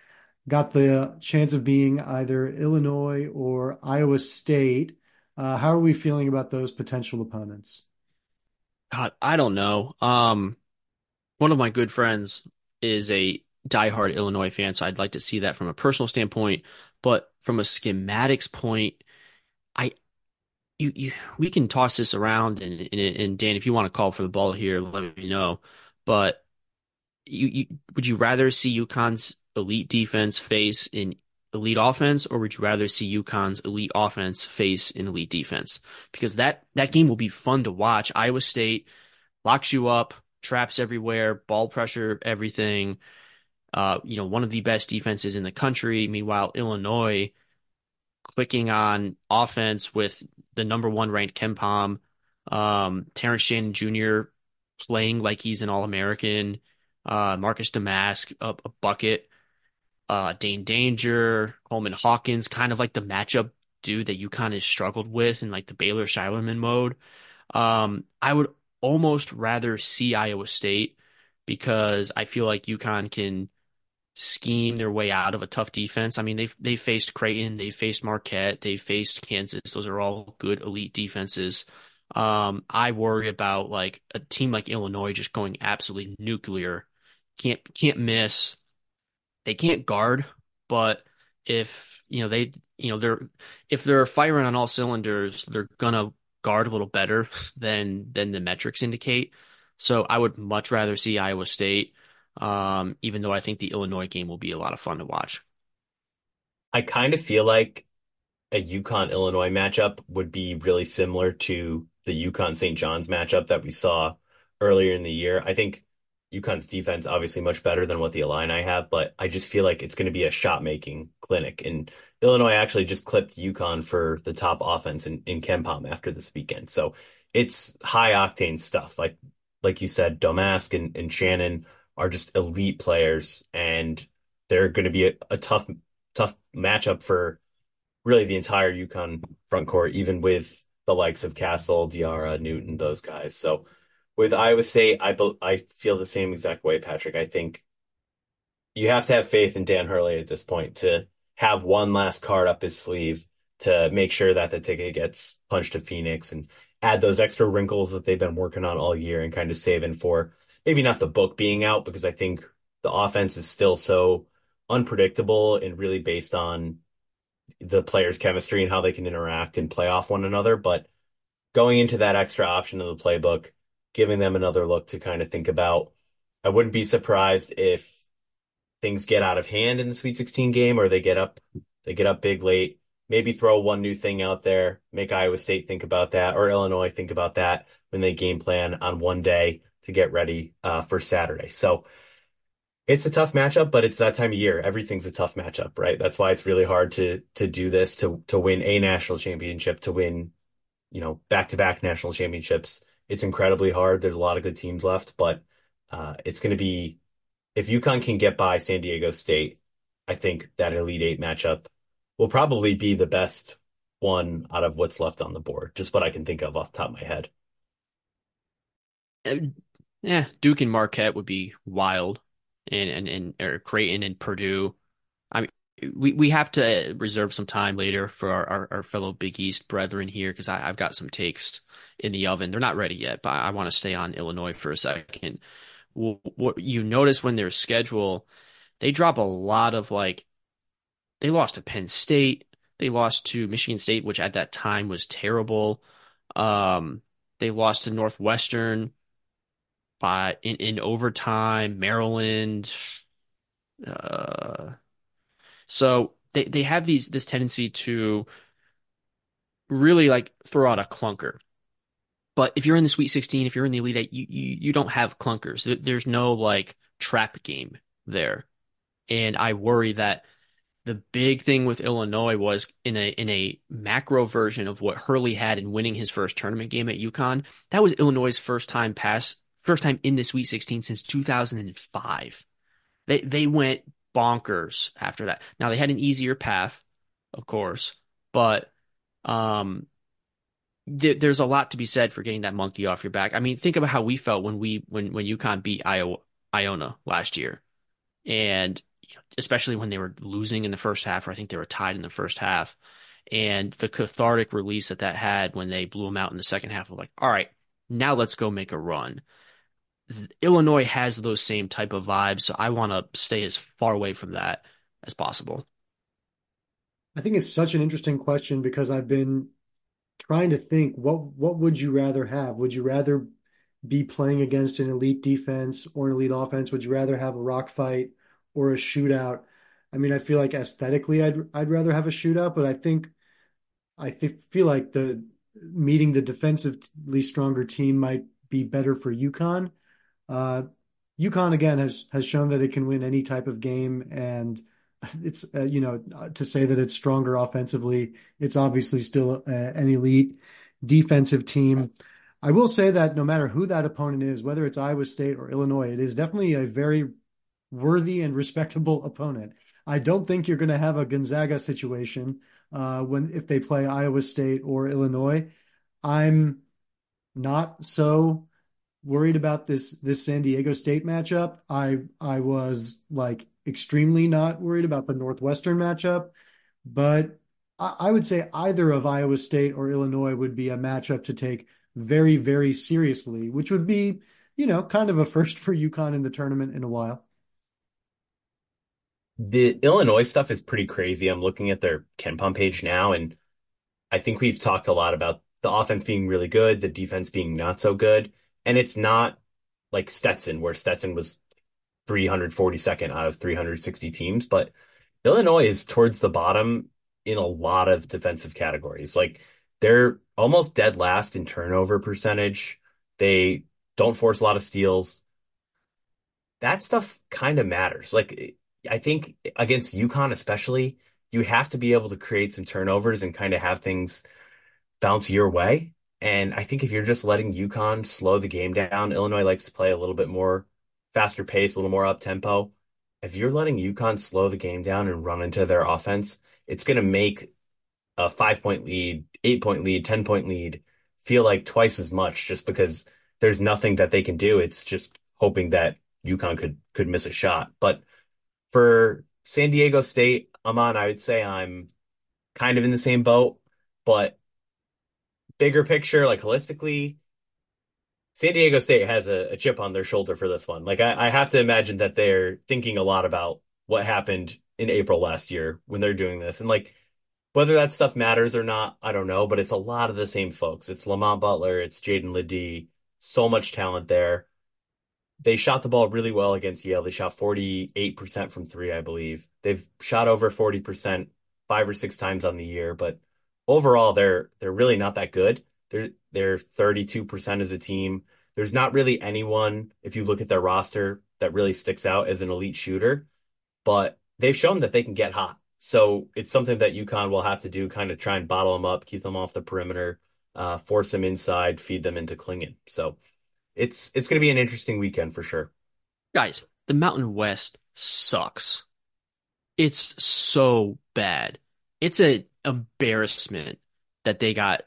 got the chance of being either Illinois or Iowa State. Uh, how are we feeling about those potential opponents? God, I don't know. Um, one of my good friends is a diehard Illinois fan, so I'd like to see that from a personal standpoint. But from a schematics point, I you, you we can toss this around and, and and Dan, if you want to call for the ball here, let me know. But you, you would you rather see UConn's elite defense face an elite offense, or would you rather see UConn's elite offense face an elite defense? Because that that game will be fun to watch. Iowa State locks you up, traps everywhere, ball pressure, everything. Uh, you know, one of the best defenses in the country. Meanwhile, Illinois clicking on offense with the number one ranked KenPom, um, Terrence Shannon Junior playing like he's an All-American, uh, Marcus Damask, a, a bucket, uh, Dane Danger, Coleman Hawkins, kind of like the matchup dude that UConn has struggled with in like the Baylor Shilerman mode. Um, I would almost rather see Iowa State because I feel like UConn can scheme their way out of a tough defense. I mean, they've they faced Creighton, they faced Marquette, they faced Kansas. Those are all good elite defenses. Um, I worry about like a team like Illinois just going absolutely nuclear. Can't can't miss. They can't guard, but if you know they you know they're if they're firing on all cylinders, they're gonna guard a little better than than the metrics indicate. So I would much rather see Iowa State, um, even though I think the Illinois game will be a lot of fun to watch. I kind of feel like a UConn Illinois matchup would be really similar to the UConn Saint John's matchup that we saw earlier in the year. I think UConn's defense obviously much better than what the Illini have, but I just feel like it's going to be a shot making clinic. And Illinois actually just clipped UConn for the top offense in, in KenPom after this weekend. So it's high octane stuff. Like like you said, Domask and, and Shannon are just elite players, and they're going to be a, a tough tough matchup for really the entire UConn front court, even with the likes of Castle, Diarra, Newton, those guys. So with Iowa State, I I feel the same exact way, Patrick. I think you have to have faith in Dan Hurley at this point to have one last card up his sleeve to make sure that the ticket gets punched to Phoenix and add those extra wrinkles that they've been working on all year and kind of saving for maybe not the book being out, because I think the offense is still so unpredictable and really based on the players' chemistry and how they can interact and play off one another. But going into that extra option of the playbook, giving them another look to kind of think about, I wouldn't be surprised if things get out of hand in the Sweet sixteen game, or they get up, they get up big late. Maybe throw one new thing out there, make Iowa State think about that, or Illinois think about that when they game plan on one day to get ready uh, for Saturday. So it's a tough matchup, but it's that time of year. Everything's a tough matchup, right? That's why it's really hard to to do this, to to win a national championship, to win, you know, back-to-back national championships. It's incredibly hard. There's a lot of good teams left, but uh, it's going to be, if UConn can get by San Diego State, I think that Elite Eight matchup will probably be the best one out of what's left on the board. Just what I can think of off the top of my head. Uh, Yeah, Duke and Marquette would be wild, and and and or Creighton and Purdue. I mean, we we have to reserve some time later for our our, our fellow Big East brethren here, because I've got some takes in the oven. They're not ready yet, but I want to stay on Illinois for a second. What you notice when their schedule, they drop a lot of like, they lost to Penn State, they lost to Michigan State, which at that time was terrible. Um, they lost to Northwestern by in, in overtime, Maryland. Uh, so they they have these this tendency to really like throw out a clunker. But if you're in the Sweet sixteen, if you're in the Elite Eight, you you, you don't have clunkers. There, there's no like trap game there. And I worry that the big thing with Illinois was in a in a macro version of what Hurley had in winning his first tournament game at UConn. That was Illinois' first time pass, first time in the Sweet sixteen since two thousand five. They they went bonkers after that. Now they had an easier path, of course, but um, th there's a lot to be said for getting that monkey off your back. I mean, think about how we felt when we when when UConn beat Iowa, Iona last year, and especially when they were losing in the first half, or I think they were tied in the first half. And the cathartic release that that had when they blew them out in the second half of like, all right, now let's go make a run. Illinois has those same type of vibes, so I want to stay as far away from that as possible. I think it's such an interesting question because I've been trying to think what what would you rather have? Would you rather be playing against an elite defense or an elite offense? Would you rather have a rock fight or a shootout? I mean, I feel like aesthetically I'd I'd rather have a shootout, but I think I th feel like the meeting the defensively stronger team might be better for UConn. Uh, UConn again has has shown that it can win any type of game, and it's uh, you know to say that it's stronger offensively, it's obviously still uh, an elite defensive team. I will say that no matter who that opponent is, whether it's Iowa State or Illinois, it is definitely a very worthy and respectable opponent. I don't think you're going to have a Gonzaga situation uh, when if they play Iowa State or Illinois. I'm not so worried about this this San Diego State matchup. I I was like extremely not worried about the Northwestern matchup, but I, I would say either of Iowa State or Illinois would be a matchup to take very, very seriously, which would be, you know, kind of a first for UConn in the tournament in a while. The Illinois stuff is pretty crazy. I'm looking at their KenPom page now, and I think we've talked a lot about the offense being really good, the defense being not so good. And it's not like Stetson, where Stetson was three hundred forty-second out of three hundred sixty teams, but Illinois is towards the bottom in a lot of defensive categories. Like they're almost dead last in turnover percentage. They don't force a lot of steals. That stuff kind of matters. Like I think against UConn especially, you have to be able to create some turnovers and kind of have things bounce your way. And I think if you're just letting UConn slow the game down, Illinois likes to play a little bit more faster pace, a little more up tempo. If you're letting UConn slow the game down and run into their offense, it's going to make a five point lead, eight point lead, ten point lead feel like twice as much just because there's nothing that they can do. It's just hoping that UConn could could miss a shot. But for San Diego State, Aman, I would say I'm kind of in the same boat, but bigger picture, like holistically, San Diego State has a, a chip on their shoulder for this one. Like I, I have to imagine that they're thinking a lot about what happened in April last year when they're doing this. And like whether that stuff matters or not, I don't know, but it's a lot of the same folks. It's Lamont Butler, it's Jaden Ledee, so much talent there. They shot the ball really well against Yale. They shot forty-eight percent from three, I believe. They've shot over forty percent five or six times on the year, but overall they're they're really not that good. They're they're thirty-two percent as a team. There's not really anyone, if you look at their roster, that really sticks out as an elite shooter, but they've shown that they can get hot. So it's something that UConn will have to do, kind of try and bottle them up, keep them off the perimeter, uh, force them inside, feed them into clinging. So it's it's going to be an interesting weekend for sure. Guys, the Mountain West sucks. It's so bad. It's an embarrassment that they got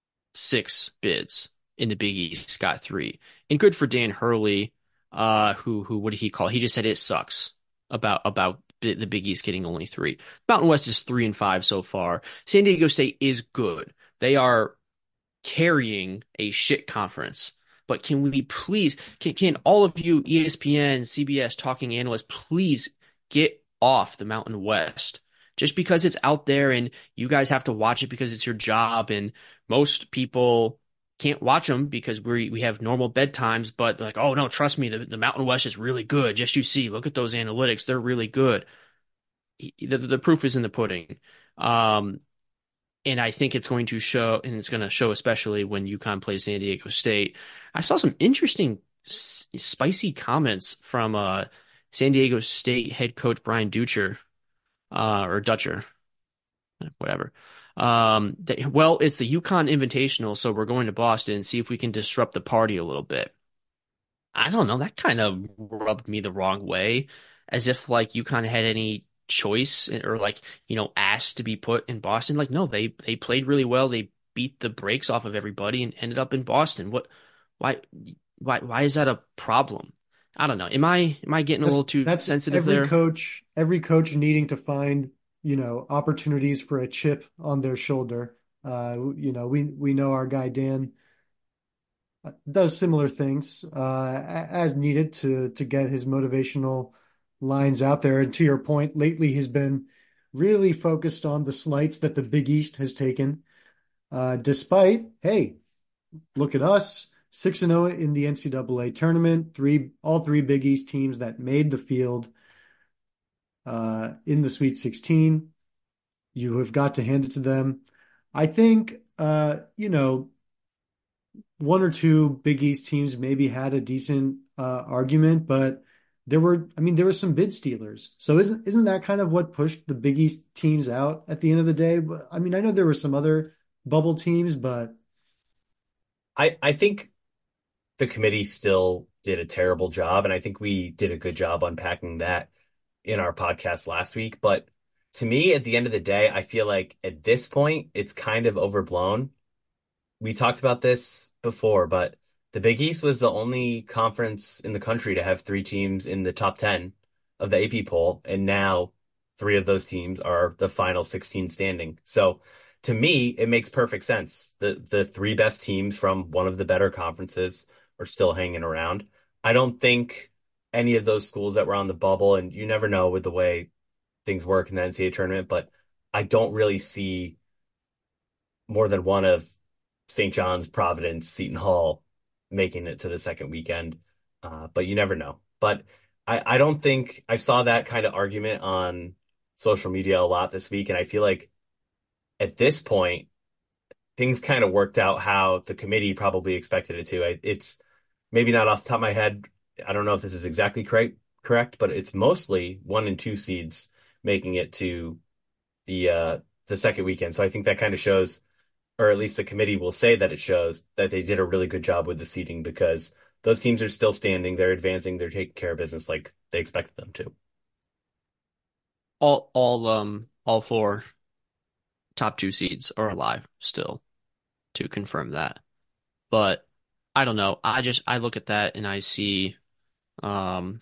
six bids in the Big East, got three. And good for Dan Hurley, uh, who who what did he call it? He just said it sucks about about the Big East getting only three. Mountain West is three and five so far. San Diego State is good. They are carrying a shit conference. But can we please, can, can all of you E S P N, C B S talking analysts please get off the Mountain West? Just because it's out there and you guys have to watch it because it's your job, and most people can't watch them because we we have normal bedtimes, but they're like, oh no, trust me, the, the Mountain West is really good. Just you see, look at those analytics. They're really good. The, the proof is in the pudding. Um, and I think it's going to show, and it's going to show especially when UConn plays San Diego State. I saw some interesting, spicy comments from uh, San Diego State head coach Brian Dutcher, uh, or Dutcher, whatever. Um, that, well, it's the UConn Invitational, so we're going to Boston and see if we can disrupt the party a little bit. I don't know. That kind of rubbed me the wrong way, as if like UConn had any choice or like, you know, asked to be put in Boston. Like, no, they they played really well. They beat the brakes off of everybody and ended up in Boston. What? Why? Why? Why is that a problem? I don't know. Am I am I getting a That's little too that's sensitive every there? coach, every coach needing to find, you know, opportunities for a chip on their shoulder. Uh, you know, we we know our guy Dan does similar things uh, as needed to to get his motivational lines out there. And to your point, lately he's been really focused on the slights that the Big East has taken, uh, despite, hey, look at us, six and zero in the N C double A tournament, three all three Big East teams that made the field uh, in the Sweet sixteen. You have got to hand it to them. I think, uh, you know, one or two Big East teams maybe had a decent uh, argument, but there were, I mean, there were some bid stealers. So isn't isn't that kind of what pushed the Big East teams out at the end of the day? But I mean, I know there were some other bubble teams, but I I think the committee still did a terrible job, and I think we did a good job unpacking that in our podcast last week. But to me, at the end of the day, I feel like at this point, it's kind of overblown. We talked about this before, but the Big East was the only conference in the country to have three teams in the top ten of the A P poll, and now three of those teams are the final sixteen standing. So to me, it makes perfect sense. The the three best teams from one of the better conferences are still hanging around. I don't think any of those schools that were on the bubble, and you never know with the way things work in the N C double A tournament, but I don't really see more than one of Saint John's, Providence, Seton Hall making it to the second weekend. Uh, but you never know. But I, I don't think I saw that kind of argument on social media a lot this week. And I feel like at this point, things kind of worked out how the committee probably expected it to. I, it's maybe not off the top of my head. I don't know if this is exactly correct, correct, but it's mostly one and two seeds making it to the uh, the second weekend. So I think that kind of shows, or at least the committee will say that it shows that they did a really good job with the seeding because those teams are still standing, they're advancing, they're taking care of business like they expected them to. All all um all four top two seeds are alive still to confirm that. But I don't know. I just I look at that and I see um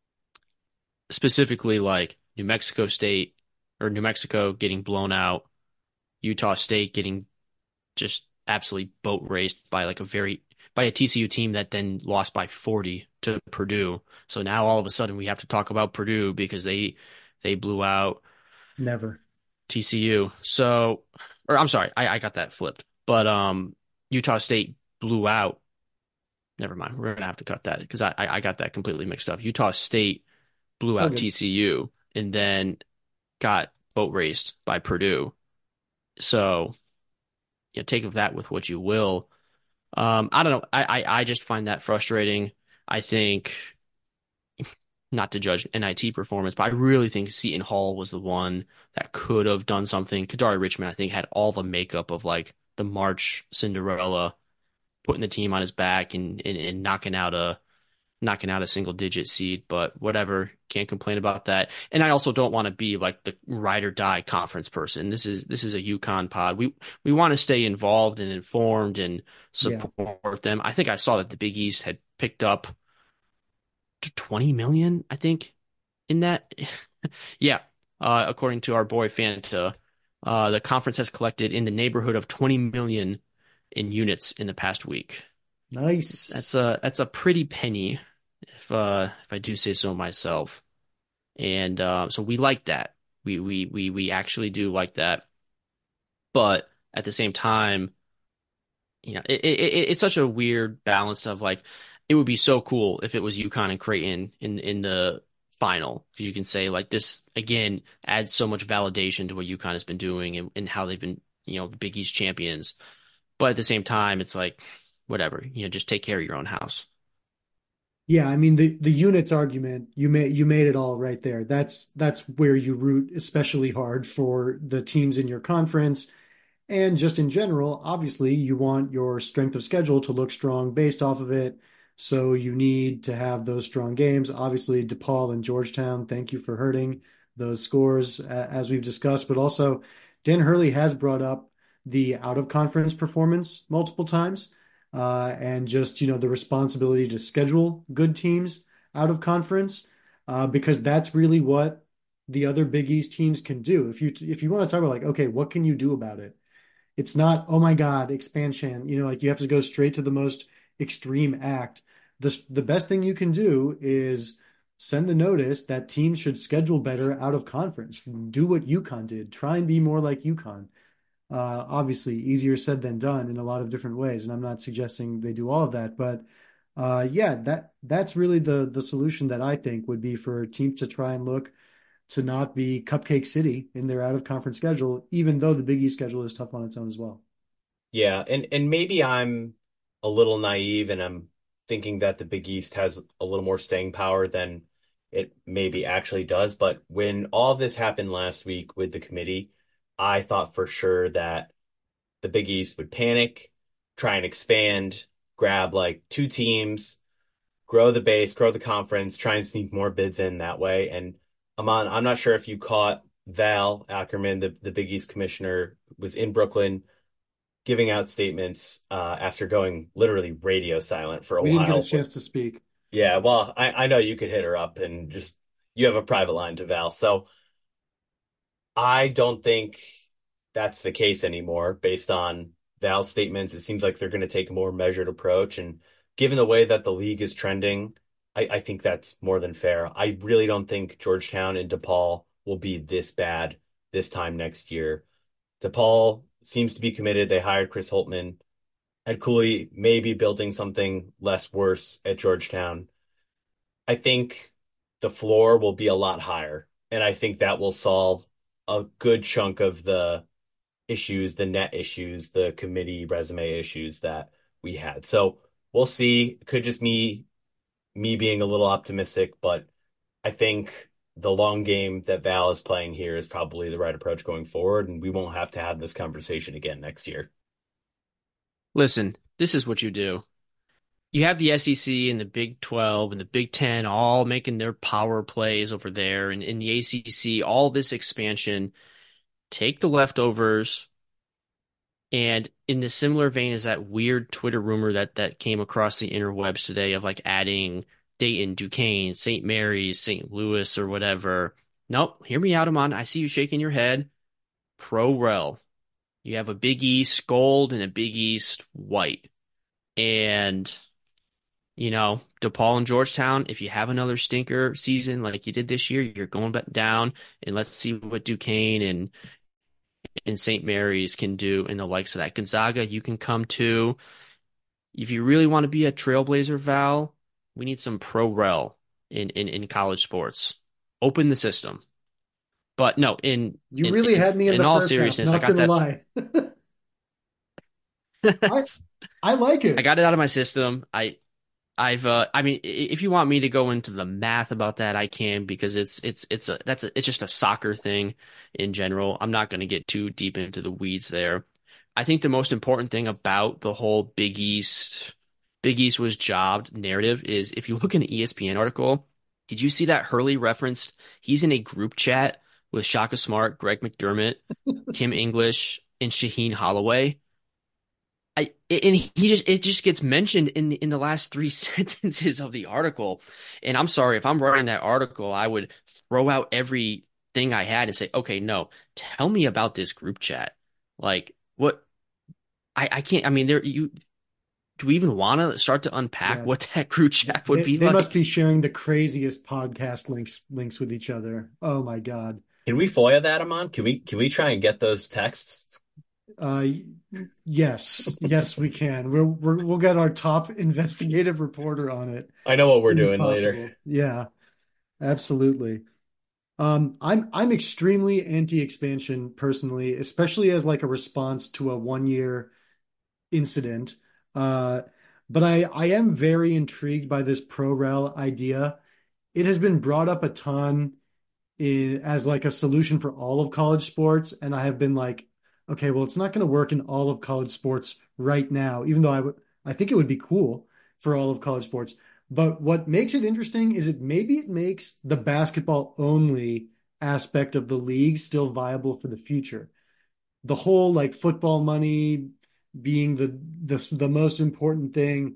specifically like New Mexico State or New Mexico getting blown out, Utah State getting just absolutely boat raced by like a very by a T C U team that then lost by forty to Purdue. So now all of a sudden we have to talk about Purdue because they they blew out never. T C U. So, or I'm sorry, I, I got that flipped. But um, Utah State blew out. Never mind. We're gonna have to cut that because I, I I got that completely mixed up. Utah State blew out Okay. T C U and then got boat raced by Purdue. So, you know, take of that with what you will. Um, I don't know. I, I I just find that frustrating. I think not to judge N I T performance, but I really think Seton Hall was the one that could have done something. Kadari Richmond, I think, had all the makeup of like the March Cinderella, putting the team on his back and, and, and knocking out a knocking out a single digit seed, but whatever. Can't complain about that. And I also don't want to be like the ride or die conference person. This is this is a UConn pod. We we want to stay involved and informed and Yeah. support them. I think I saw that the Big East had picked up twenty million, I think, in that. Yeah, uh, according to our boy Fanta, uh, the conference has collected in the neighborhood of twenty million in units in the past week. That's Nice. a that's a pretty penny, if uh if I do say so myself. And uh, so we like that. We we we we actually do like that. But at the same time, you know, it, it, it it's such a weird balance of like, it would be so cool if it was UConn and Creighton in in the final because you can say like this again adds so much validation to what UConn has been doing and, and how they've been, you know, the Big East champions. But at the same time, it's like whatever, you know, just take care of your own house. Yeah, I mean the the units argument, you made you made it all right there. That's that's where you root especially hard for the teams in your conference. And just in general, obviously, you want your strength of schedule to look strong based off of it. So you need to have those strong games. Obviously, DePaul and Georgetown, thank you for hurting those scores, uh, as we've discussed. But also, Dan Hurley has brought up the out of conference performance multiple times, uh, and just, you know, the responsibility to schedule good teams out of conference, uh, because that's really what the other Big East teams can do. If you if you want to talk about like, okay, what can you do about it? It's not, oh my God, expansion. You know, like you have to go straight to the most extreme act. The the best thing you can do is send the notice that teams should schedule better out of conference. Do what UConn did. Try and be more like UConn. Uh, obviously, easier said than done in a lot of different ways, and I'm not suggesting they do all of that, but uh, yeah, that that's really the the solution that I think would be for teams to try and look to not be Cupcake City in their out of conference schedule, even though the Big East schedule is tough on its own as well. Yeah, and and maybe I'm a little naive and I'm thinking that the Big East has a little more staying power than it maybe actually does. But when all this happened last week with the committee, I thought for sure that the Big East would panic, try and expand, grab like two teams, grow the base, grow the conference, try and sneak more bids in that way. And Aman, I'm not sure if you caught Val Ackerman, the, the Big East commissioner, was in Brooklyn giving out statements uh, after going literally radio silent for a We didn't get a while. chance to speak. Yeah, well, I, I know you could hit her up and just you have a private line to Val. So I don't think that's the case anymore based on Val's statements. It seems like they're going to take a more measured approach. And given the way that the league is trending, I, I think that's more than fair. I really don't think Georgetown and DePaul will be this bad this time next year. DePaul seems to be committed. They hired Chris Holtmann. Ed Cooley may be building something less worse at Georgetown. I think the floor will be a lot higher, and I think that will solve a good chunk of the issues, the net issues, the committee resume issues that we had. So we'll see. Could just me me being a little optimistic, but I think the long game that Val is playing here is probably the right approach going forward, and we won't have to have this conversation again next year. Listen, this is what you do. You have the S E C and the Big twelve and the Big ten all making their power plays over there, and in the A C C, all this expansion. Take the leftovers, and in the similar vein as that weird Twitter rumor that that came across the interwebs today of like adding Dayton, Duquesne, Saint Mary's, Saint Louis, or whatever. Nope, hear me out, Amon. I see you shaking your head. Pro-rel. You have a Big East gold and a Big East white. And, you know, DePaul and Georgetown, if you have another stinker season like you did this year, you're going back down, and let's see what Duquesne and and Saint Mary's can do and the likes of that. Gonzaga, you can come to. If you really want to be a trailblazer, Val, we need some pro-rel in, in, in college sports. Open the system. But no, in You in, really in, had me in, in the all first seriousness, half, I not got gonna that. lie. I, I like it. I got it out of my system. I I've uh I mean if you want me to go into the math about that, I can, because it's it's it's a that's a, it's just a soccer thing in general. I'm not going to get too deep into the weeds there. I think the most important thing about the whole Big East Big East was jobbed narrative is, if you look in the E S P N article, did you see that Hurley referenced he's in a group chat with Shaka Smart, Greg McDermott, Kim English, and Shaheen Holloway? I and he just it just gets mentioned in the, in the last three sentences of the article. And I'm sorry, if I'm writing that article, I would throw out everything I had and say, okay, no, tell me about this group chat. Like what I I can't. I mean, there you do we even want to start to unpack Yeah. what that group chat would They, be they like? must be sharing the craziest podcast links links with each other. Oh my God. Can we FOIA that, Amon? Can we can we try and get those texts? Uh, yes, yes, we can. We're, we're we'll get our top investigative reporter on it I know what as we're soon as doing possible. later. Yeah, absolutely. Um, I'm I'm extremely anti-expansion personally, especially as like a response to a one-year incident. Uh, but I I am very intrigued by this pro-rel idea. It has been brought up a ton i- as like a solution for all of college sports, and I have been like, okay, well, it's not going to work in all of college sports right now, even though I would I think it would be cool for all of college sports. But what makes it interesting is it maybe it makes the basketball only aspect of the league still viable for the future. The whole like football money being the the the most important thing,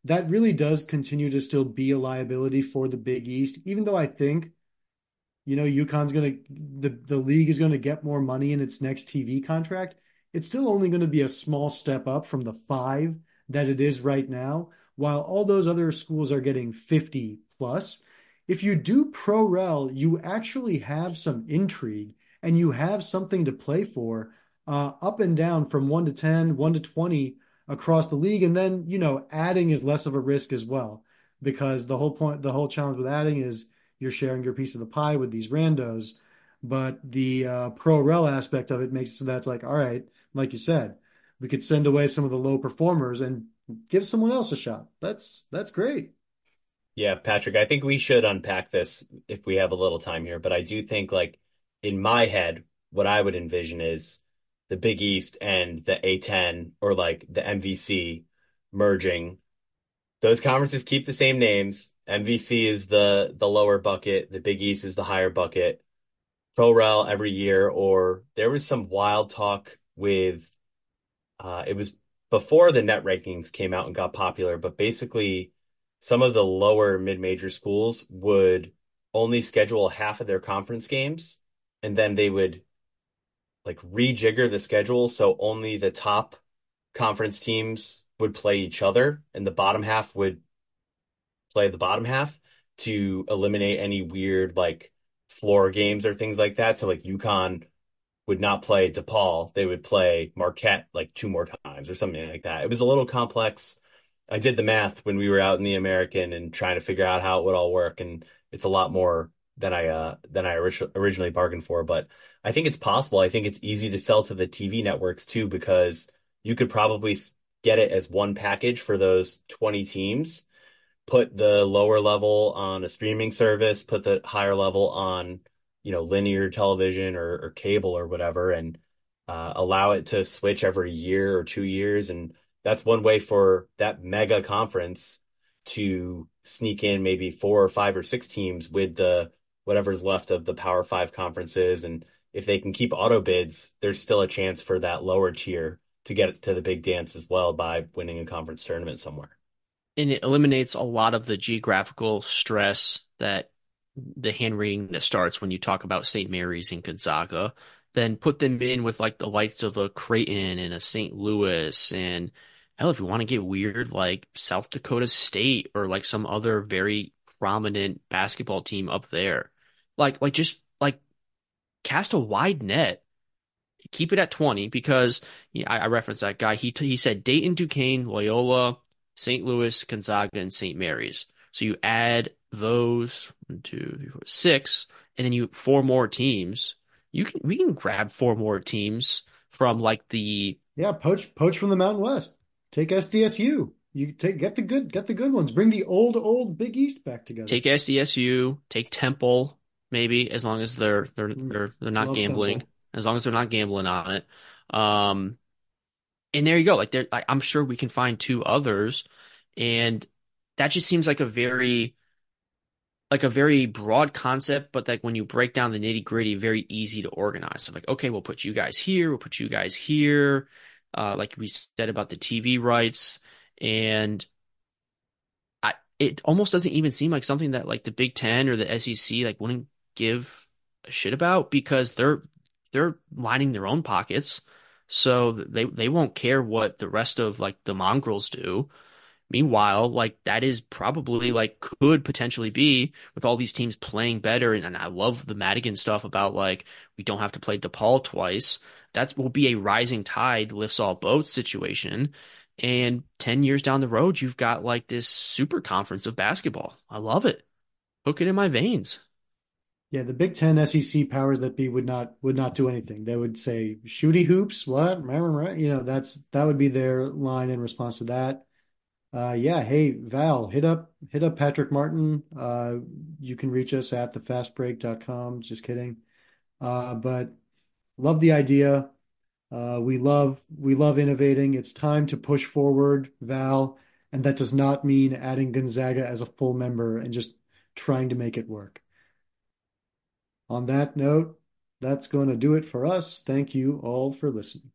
that really does continue to still be a liability for the Big East, even though I think, you know, UConn's going to, the, the league is going to get more money in its next T V contract. It's still only going to be a small step up from the five that it is right now, while all those other schools are getting fifty plus. If you do pro rel, you actually have some intrigue and you have something to play for, uh, up and down from one to ten, one to twenty across the league. And then, you know, adding is less of a risk as well, because the whole point, the whole challenge with adding is you're sharing your piece of the pie with these randos. But the uh, pro rel aspect of it makes it so that's like, all right, like you said, we could send away some of the low performers and give someone else a shot. That's that's great. Yeah, Patrick, I think we should unpack this if we have a little time here, but I do think like in my head, what I would envision is the Big East and the A ten or like the M V C merging. Those conferences keep the same names. M V C is the the lower bucket, the Big East is the higher bucket. Pro Rel every year, or there was some wild talk with uh it was before the net rankings came out and got popular, but basically some of the lower mid-major schools would only schedule half of their conference games, and then they would like rejigger the schedule so only the top conference teams would play each other and the bottom half would play the bottom half to eliminate any weird like floor games or things like that. So like UConn would not play DePaul. They would play Marquette like two more times or something like that. It was a little complex. I did the math when we were out in the American and trying to figure out how it would all work. And it's a lot more than I uh than I orig originally bargained for. But I think it's possible. I think it's easy to sell to the T V networks too, because you could probably get it as one package for those twenty teams, put the lower level on a streaming service, put the higher level on, you know, linear television or, or cable or whatever, and uh, allow it to switch every year or two years. And that's one way for that mega conference to sneak in maybe four or five or six teams with the whatever's left of the Power Five conferences. And if they can keep auto bids, there's still a chance for that lower tier to get to the big dance as well by winning a conference tournament somewhere. And it eliminates a lot of the geographical stress that the hand wringing that starts when you talk about Saint Mary's and Gonzaga. Then put them in with like the likes of a Creighton and a Saint Louis, and hell, if you want to get weird, like South Dakota State or like some other very prominent basketball team up there. Like like just like cast a wide net, keep it at twenty, because yeah, I, I referenced that guy. He he said Dayton, Duquesne, Loyola, Saint Louis, Gonzaga, and Saint Mary's. So you add those one, two, three, four, six, and then you four more teams. You can we can grab four more teams from like the Yeah, poach poach from the Mountain West. Take S D S U. You take get the good get the good ones. Bring the old old Big East back together. take S D S U, take Temple, maybe, as long as they're they're Mm, they're they're not Love gambling, Temple. as long as they're not gambling on it. Um, and there you go. Like there, like, I'm sure we can find two others, and that just seems like a very like a very broad concept, but like when you break down the nitty gritty, very easy to organize. So like, okay, we'll put you guys here, we'll put you guys here. Uh, like we said about the T V rights, and I, it almost doesn't even seem like something that like the Big Ten or the S E C like wouldn't give a shit about, because they're they're lining their own pockets, so they they won't care what the rest of like the mongrels do. Meanwhile, like that is probably like could potentially be with all these teams playing better, and, and I love the Madigan stuff about like we don't have to play DePaul twice. That will be a rising tide lifts all boats situation. And ten years down the road, you've got like this super conference of basketball. I love it. Hook it in my veins. Yeah, the Big Ten S E C powers that be would not would not do anything. They would say shooty hoops, what? You know, that's that would be their line in response to that. Uh, yeah, hey Val, hit up hit up Patrick Martin. Uh, you can reach us at the fast break dot com. Just kidding. Uh, but love the idea. Uh, we love we love innovating. It's time to push forward, Val, and that does not mean adding Gonzaga as a full member and just trying to make it work. On that note, that's going to do it for us. Thank you all for listening.